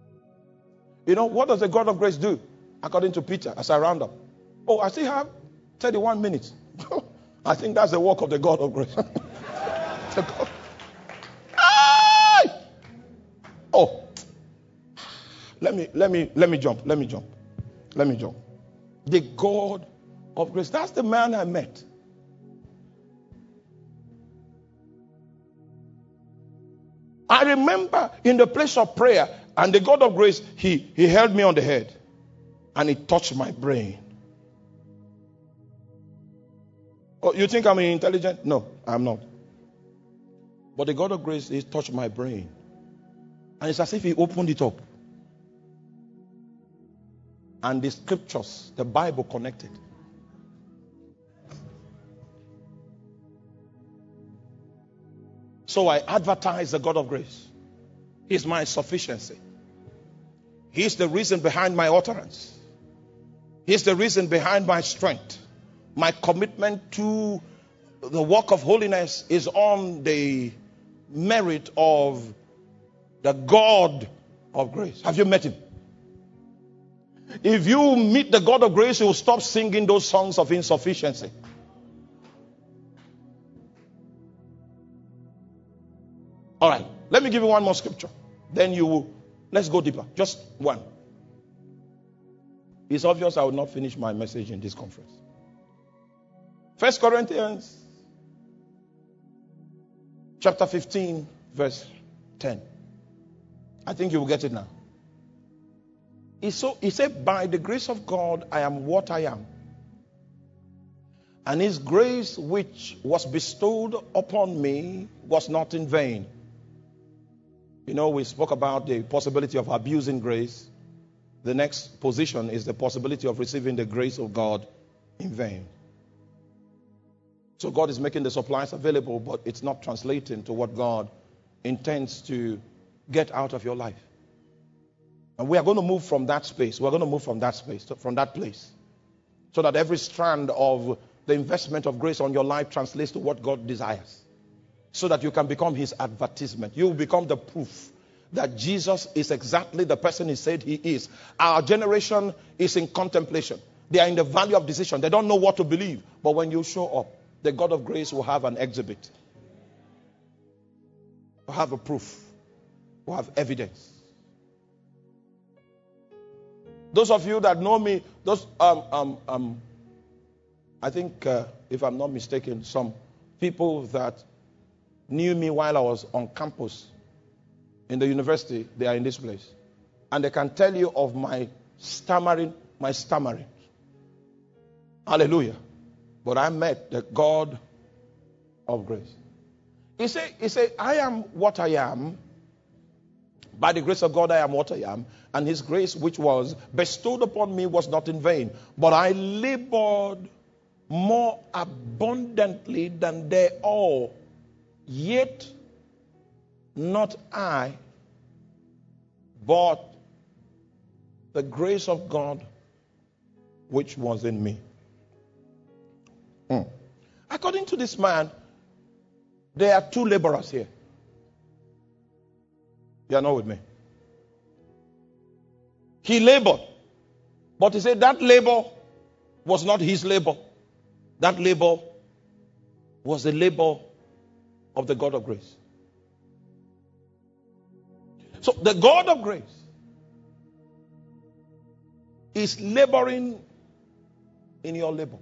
You know, what does the God of grace do? According to Peter, as I round up. Oh, I still have thirty-one minutes. I think that's the work of the God of grace. The God. Ay! Oh. Let me let me let me jump. Let me jump. Let me jump. The God of grace. That's the man I met. I remember in the place of prayer, and the God of grace, he, he held me on the head and he touched my brain. Oh, you think I'm intelligent? No, I'm not. But the God of grace, he touched my brain. And it's as if he opened it up. And the scriptures, the Bible connected. So I advertise the God of grace. He's my sufficiency. He's the reason behind my utterance. He's the reason behind my strength. My commitment to the work of holiness is on the merit of the God of grace. Have you met him? If you meet the God of grace, you will stop singing those songs of insufficiency. All right, let me give you one more scripture. Then you will, let's go deeper. Just one. It's obvious I will not finish my message in this conference. First Corinthians chapter fifteen, verse ten. I think you will get it now. He, so, he said, by the grace of God, I am what I am. And his grace which was bestowed upon me was not in vain. You know, we spoke about the possibility of abusing grace. The next position is the possibility of receiving the grace of God in vain. So God is making the supplies available, but it's not translating to what God intends to get out of your life. And we are going to move from that space. We're going to move from that space, from that place. So that every strand of the investment of grace on your life translates to what God desires. So that you can become his advertisement. You will become the proof that Jesus is exactly the person he said he is. Our generation is in contemplation. They are in the valley of decision. They don't know what to believe. But when you show up, the God of grace will have an exhibit. Will have a proof. Will have evidence. Those of you that know me, those um um um I think uh, if I'm not mistaken, some people that knew me while I was on campus in the university, they are in this place. And they can tell you of my stammering, my stammering. Hallelujah. But I met the God of grace. He said, he said, I am what I am. By the grace of God, I am what I am. And his grace which was bestowed upon me was not in vain. But I labored more abundantly than they all. Yet not I, but the grace of God which was in me. Mm. According to this man, there are two laborers here. You are not with me. He labored. But he said that labor was not his labor. That labor was the labor of the God of grace. So the God of grace is laboring in your labor.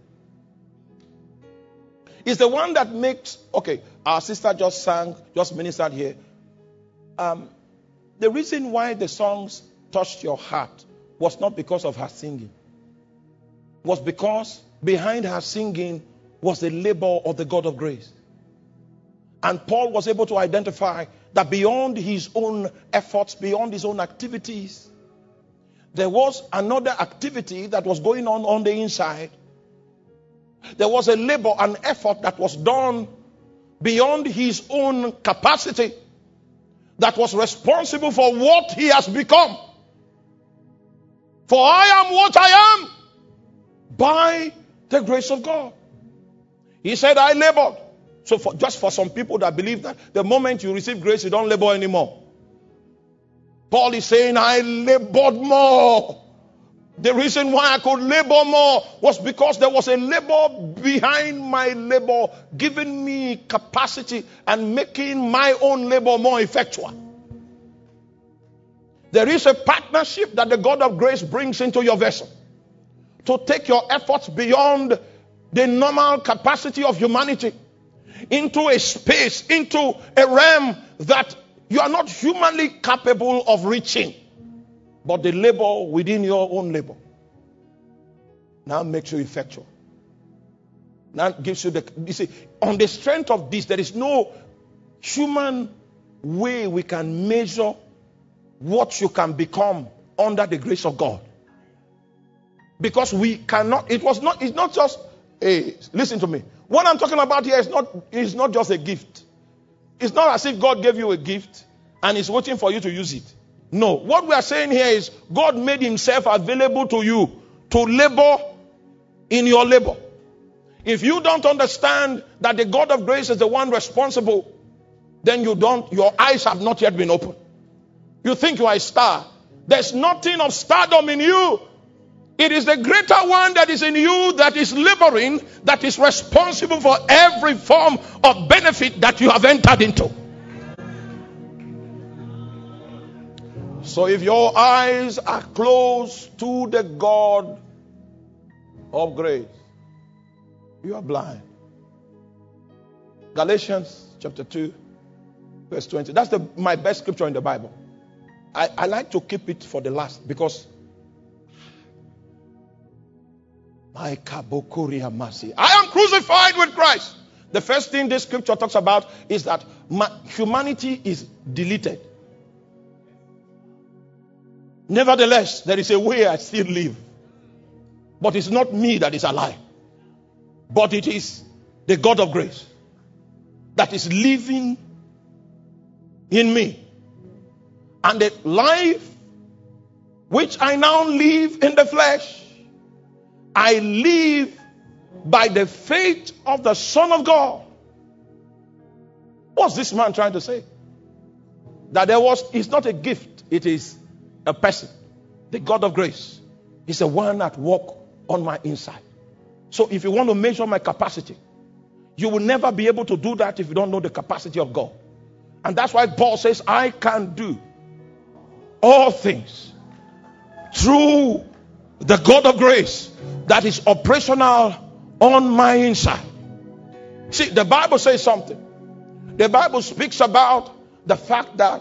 It's the one that makes, okay, our sister just sang, just ministered here. Um, the reason why the songs touched your heart was not because of her singing. Was because behind her singing was the labor of the God of grace. And Paul was able to identify that beyond his own efforts, beyond his own activities, there was another activity that was going on on the inside. There was a labor and effort that was done beyond his own capacity that was responsible for what he has become. For I am what I am by the grace of God. He said, I labored. So for, just for some people that believe that the moment you receive grace, you don't labor anymore. Paul is saying, I labored more The reason why I could labor more was because there was a labor behind my labor, giving me capacity and making my own labor more effectual. There is a partnership that the God of grace brings into your vessel to take your efforts beyond the normal capacity of humanity into a space, into a realm that you are not humanly capable of reaching, but the labor within your own labor now makes you effectual. Now gives you the, you see, on the strength of this, there is no human way we can measure what you can become under the grace of God. Because we cannot, it was not, it's not just a, listen to me. What I'm talking about here is not, is not just a gift. It's not as if God gave you a gift and is waiting for you to use it. No. What we are saying here is God made himself available to you to labor in your labor. If you don't understand that the God of grace is the one responsible, then you don't, your eyes have not yet been opened. You think you are a star. There's nothing of stardom in you. It is the greater one that is in you that is laboring, that is responsible for every form of benefit that you have entered into. So if your eyes are closed to the God of grace, you are blind. Galatians chapter two, verse twenty. That's the, my best scripture in the Bible. I, I like to keep it for the last because my kabokuria mercy. I am crucified with Christ. The first thing this scripture talks about is that ma- humanity is deleted. Nevertheless, there is a way I still live. But it's not me that is alive. But it is the God of grace that is living in me. And the life which I now live in the flesh, I live by the faith of the Son of God. What's this man trying to say? That there was, it's not a gift, it is a person. The God of grace is the one at work on my inside. So if you want to measure my capacity, you will never be able to do that if you don't know the capacity of God. And that's why Paul says, I can do all things through the God of grace that is operational on my inside. See, the Bible says something. The Bible speaks about the fact that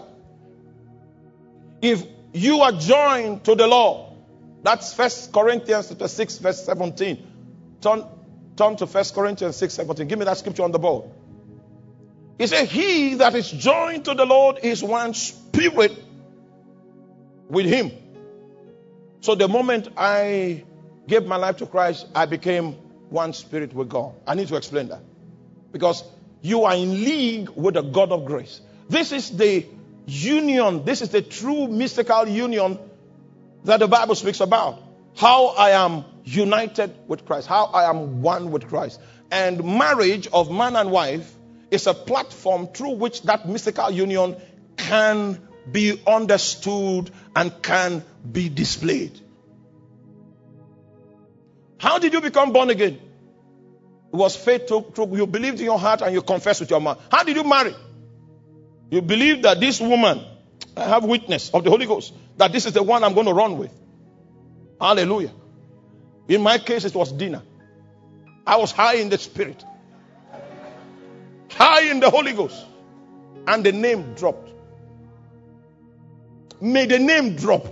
if you are joined to the Lord, that's First Corinthians six, verse seventeen. Turn, turn to First Corinthians six, seventeen. Give me that scripture on the board. He said, he that is joined to the Lord is one spirit with him. So the moment I gave my life to Christ, I became one spirit with God. I need to explain that. Because you are in league with the God of grace. This is the union. This is the true mystical union that the Bible speaks about. How I am united with Christ. How I am one with Christ. And marriage of man and wife is a platform through which that mystical union can be understood and can be displayed. How did you become born again? It was faith through, through you believed in your heart and you confessed with your mouth. How did you marry? You believed that this woman, I have witness of the Holy Ghost, that this is the one I'm going to run with. Hallelujah. In my case, it was dinner. I was high in the spirit. High in the Holy Ghost. And the name dropped. May the name drop.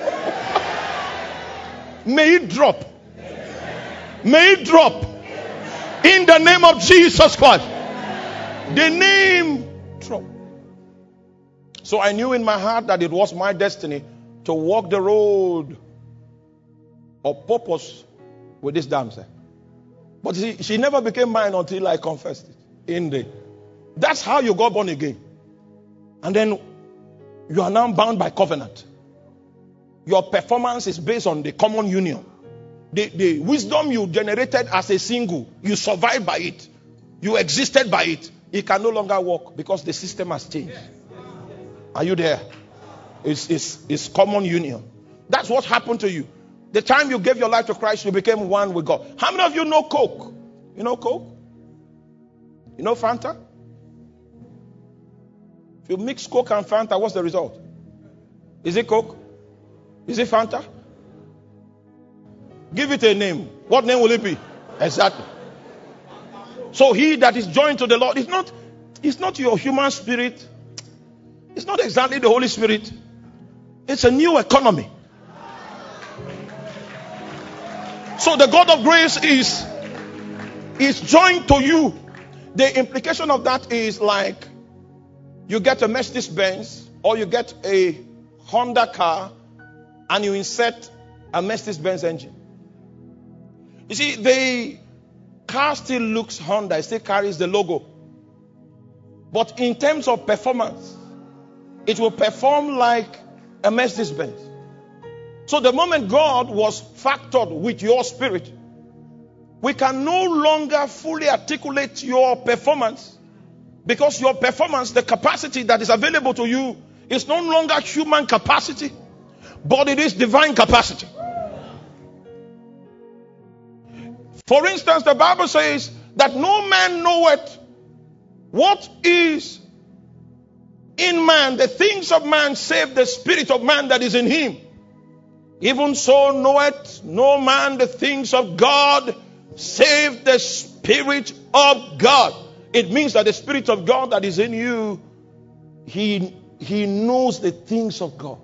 May it drop. May it drop. In the name of Jesus Christ. The name dropped. So I knew in my heart that it was my destiny to walk the road of purpose with this damsel. But see, she never became mine until I confessed it. In the, that's how you got born again. And then you are now bound by covenant. Your performance is based on the common union. The, the wisdom you generated as a single, you survived by it. You existed by it. It can no longer work because the system has changed. Are you there? It's, it's, it's common union. That's what happened to you. The time you gave your life to Christ, you became one with God. How many of you know Coke? You know Coke? You know Fanta? If you mix Coke and Fanta, what's the result? Is it Coke? Is it Fanta? Give it a name. What name will it be? Exactly. So he that is joined to the Lord, it's not, it's not your human spirit. It's not exactly the Holy Spirit. It's a new economy. So the God of grace is, is joined to you. The implication of that is like you get a Mercedes Benz or you get a Honda car and you insert a Mercedes Benz engine. You see, the car still looks Honda, it still carries the logo. But in terms of performance, it will perform like a Mercedes Benz. So the moment God was factored with your spirit, we can no longer fully articulate your performance, because your performance, the capacity that is available to you, is no longer human capacity, but it is divine capacity. For instance, the Bible says that no man knoweth what is in man, the things of man, save the spirit of man that is in him. Even so knoweth no man the things of God, save the Spirit of God. It means that the Spirit of God that is in you, He, he knows the things of God.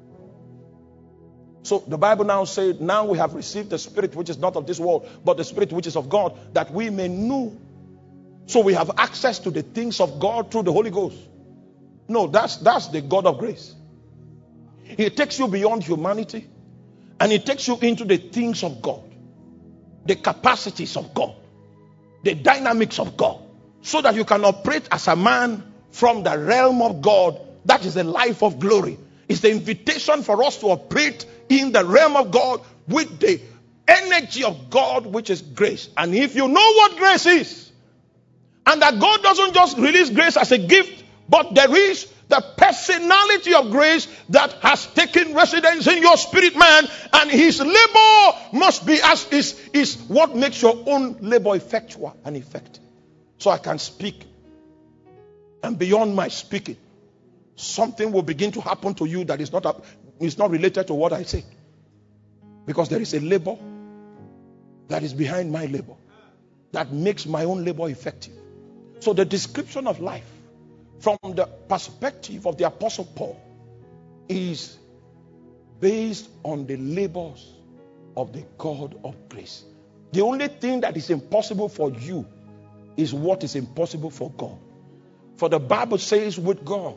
So the Bible now says, now we have received the Spirit which is not of this world, but the Spirit which is of God, that we may know. So we have access to the things of God through the Holy Ghost. No, that's, that's the God of grace. He takes you beyond humanity. And it takes you into the things of God, the capacities of God, the dynamics of God, so that you can operate as a man from the realm of God. That is the life of glory. It's the invitation for us to operate in the realm of God with the energy of God, which is grace. And if you know what grace is, and that God doesn't just release grace as a gift, but there is the personality of grace that has taken residence in your spirit man, and his labor must be as is, is what makes your own labor effectual and effective. So I can speak, and beyond my speaking, something will begin to happen to you that is not, a, is not related to what I say. Because there is a labor that is behind my labor that makes my own labor effective. So the description of life from the perspective of the Apostle Paul is based on the labors of the God of grace. The only thing that is impossible for you is what is impossible for God. For the Bible says with God,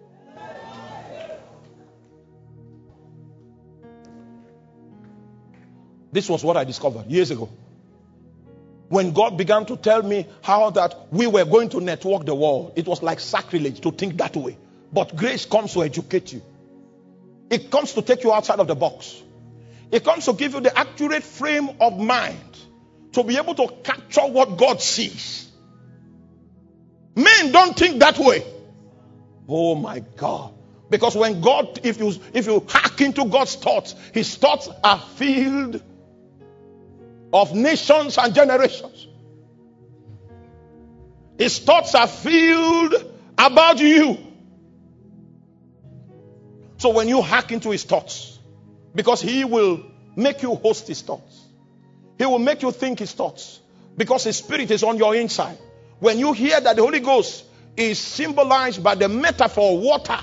this was what I discovered years ago. When God began to tell me how that we were going to network the world, it was like sacrilege to think that way. But grace comes to educate you. It comes to take you outside of the box. It comes to give you the accurate frame of mind to be able to capture what God sees. Men don't think that way. Oh my God. Because when God, if you, if you hack into God's thoughts, his thoughts are filled of nations and generations. His thoughts are filled about you. So when you hack into his thoughts, because he will make you host his thoughts, he will make you think his thoughts, because his spirit is on your inside. When you hear that the Holy Ghost is symbolized by the metaphor water,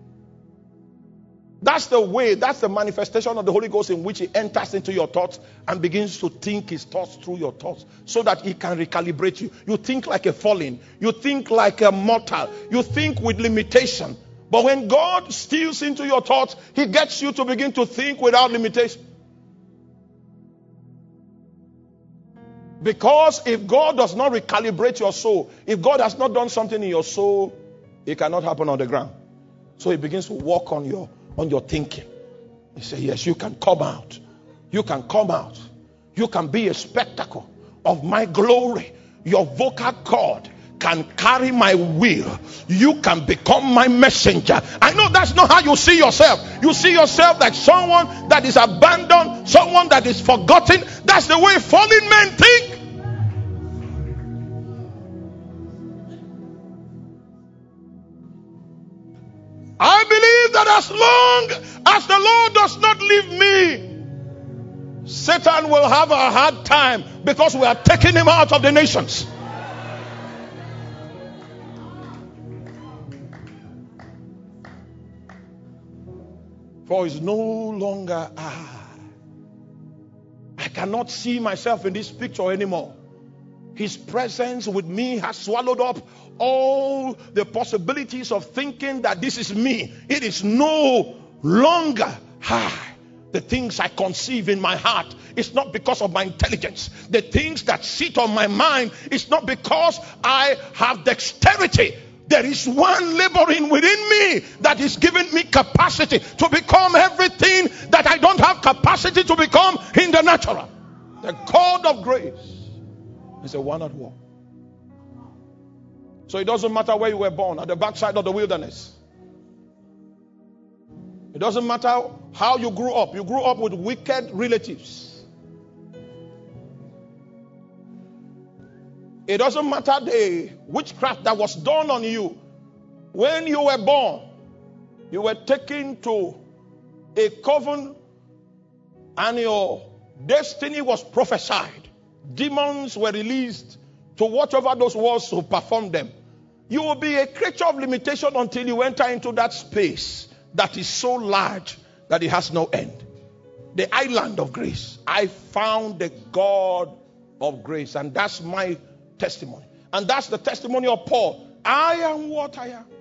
that's the way, that's the manifestation of the Holy Ghost in which he enters into your thoughts and begins to think his thoughts through your thoughts so that he can recalibrate you. You think like a fallen. You think like a mortal. You think with limitation. But when God steals into your thoughts, he gets you to begin to think without limitation. Because if God does not recalibrate your soul, if God has not done something in your soul, it cannot happen on the ground. So he begins to work on your on your thinking. He says, yes, you can come out. You can come out. You can be a spectacle of my glory. Your vocal cord can carry my will. You can become my messenger. I know that's not how you see yourself. You see yourself like someone that is abandoned, someone that is forgotten. That's the way fallen men think. I believe that as long as the Lord does not leave me, Satan will have a hard time, because we are taking him out of the nations. For it's no longer I. I cannot see myself in this picture anymore. His presence with me has swallowed up all the possibilities of thinking that this is me. It is no longer I. The things I conceive in my heart, it's not because of my intelligence. The things that sit on my mind, it's not because I have dexterity. There is one laboring within me that is giving me capacity to become everything that I don't have capacity to become in the natural. The God of grace is the one at work. So it doesn't matter where you were born, at the backside of the wilderness. It doesn't matter how you grew up. You grew up with wicked relatives. It doesn't matter the witchcraft that was done on you. When you were born, you were taken to a coven and your destiny was prophesied. Demons were released to watch over those walls to perform them. You will be a creature of limitation until you enter into that space that is so large that it has no end. The island of grace. I found the God of grace, and that's my testimony. And that's the testimony of Paul. I am what I am.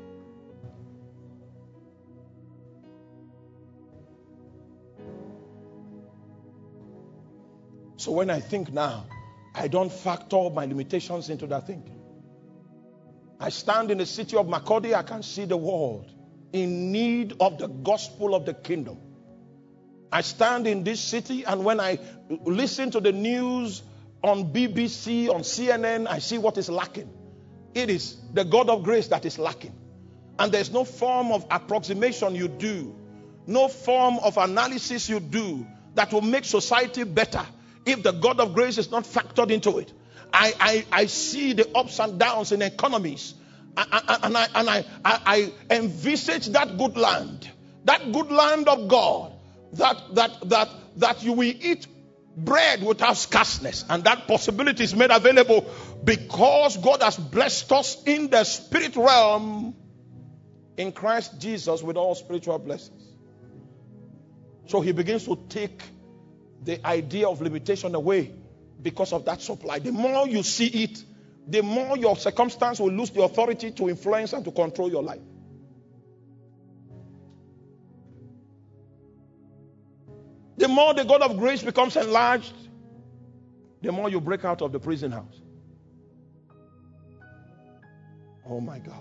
So when I think now, I don't factor my limitations into that thinking. I stand in the city of Makurdi, I can see the world in need of the gospel of the kingdom. I stand in this city, and when I listen to the news on B B C, on C N N, I see what is lacking. It is the God of grace that is lacking. And there's no form of approximation you do, no form of analysis you do that will make society better if the God of grace is not factored into it. I, I, I see the ups and downs in economies. I, I, and I, and I, I, I envisage that good land, that good land of God, that, that, that, that you will eat bread without scarceness, and that possibility is made available because God has blessed us in the spirit realm in Christ Jesus with all spiritual blessings. So he begins to take the idea of limitation away because of that supply. The more you see it, the more your circumstance will lose the authority to influence and to control your life. The more the God of grace becomes enlarged, the more you break out of the prison house. Oh my God.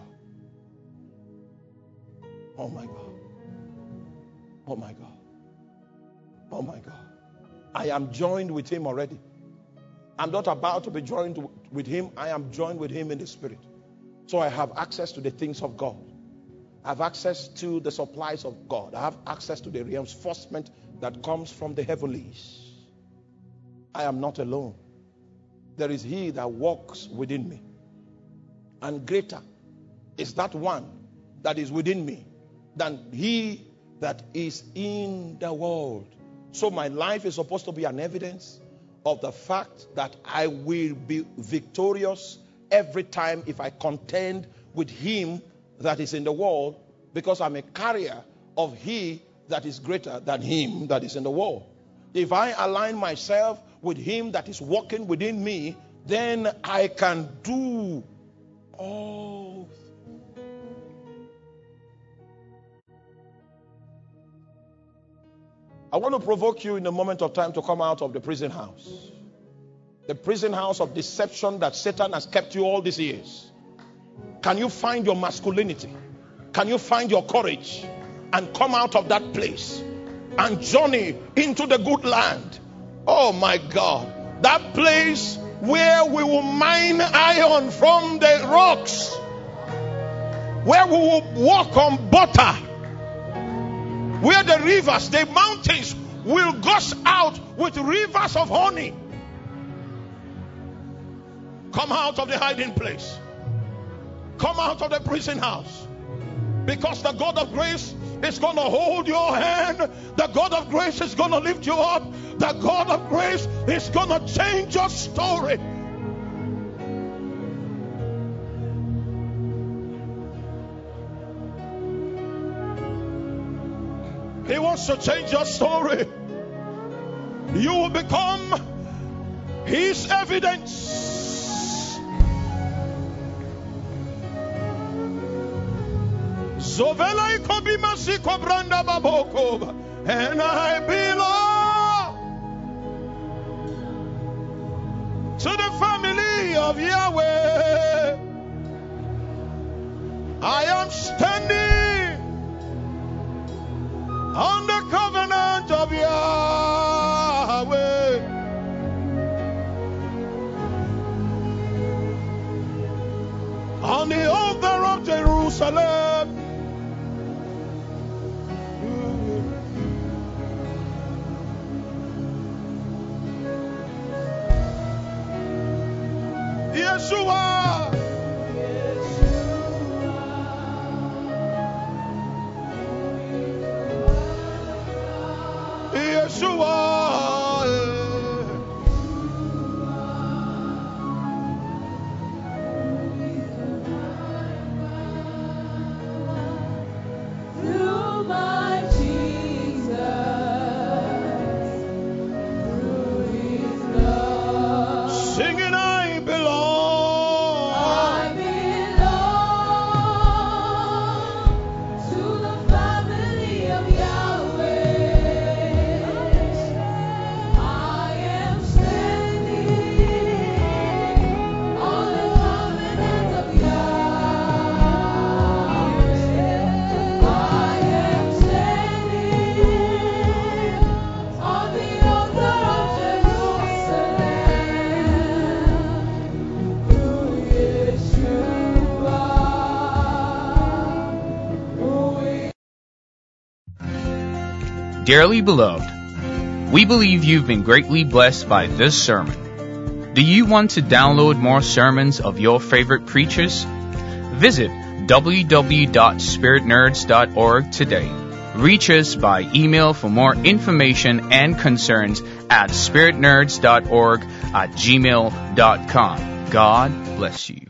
Oh my God. Oh my God. Oh my God. I am joined with him already. I'm not about to be joined with him. I am joined with him in the spirit. So I have access to the things of God. I have access to the supplies of God. I have access to the reinforcement that comes from the heavenlies. I am not alone. There is he that walks within me. And greater is that one that is within me than he that is in the world. So my life is supposed to be an evidence of the fact that I will be victorious every time if I contend with him that is in the world, because I'm a carrier of he that is greater than him that is in the world. If I align myself with him that is working within me, then I can do all. I want to provoke you in a moment of time to come out of the prison house. The prison house of deception that Satan has kept you all these years. Can you find your masculinity? Can you find your courage and come out of that place and journey into the good land? Oh my God. That place where we will mine iron from the rocks, where we will walk on butter, where the rivers, the mountains will gush out with rivers of honey. Come out of the hiding place. Come out of the prison house. Because the God of grace is going to hold your hand. The God of grace is going to lift you up. The God of grace is going to change your story. He wants to change your story. You will become His evidence. And I belong to the family of Yahweh. I am standing on the covenant of Yahweh. On the altar of Jerusalem. Yeshua. Yeshua. Through my Jesus, through His love, Singing I belong. I belong to the family of Yahweh. I am standing on the covenant of Yahweh. I am standing on the altar of Jerusalem. Through Yeshua, who is Dearly beloved, we believe you've been greatly blessed by this sermon. Do you want to download more sermons of your favorite preachers? Visit w w w dot spirit nerds dot org today. Reach us by email for more information and concerns at spirit nerds dot org at gmail dot com. God bless you.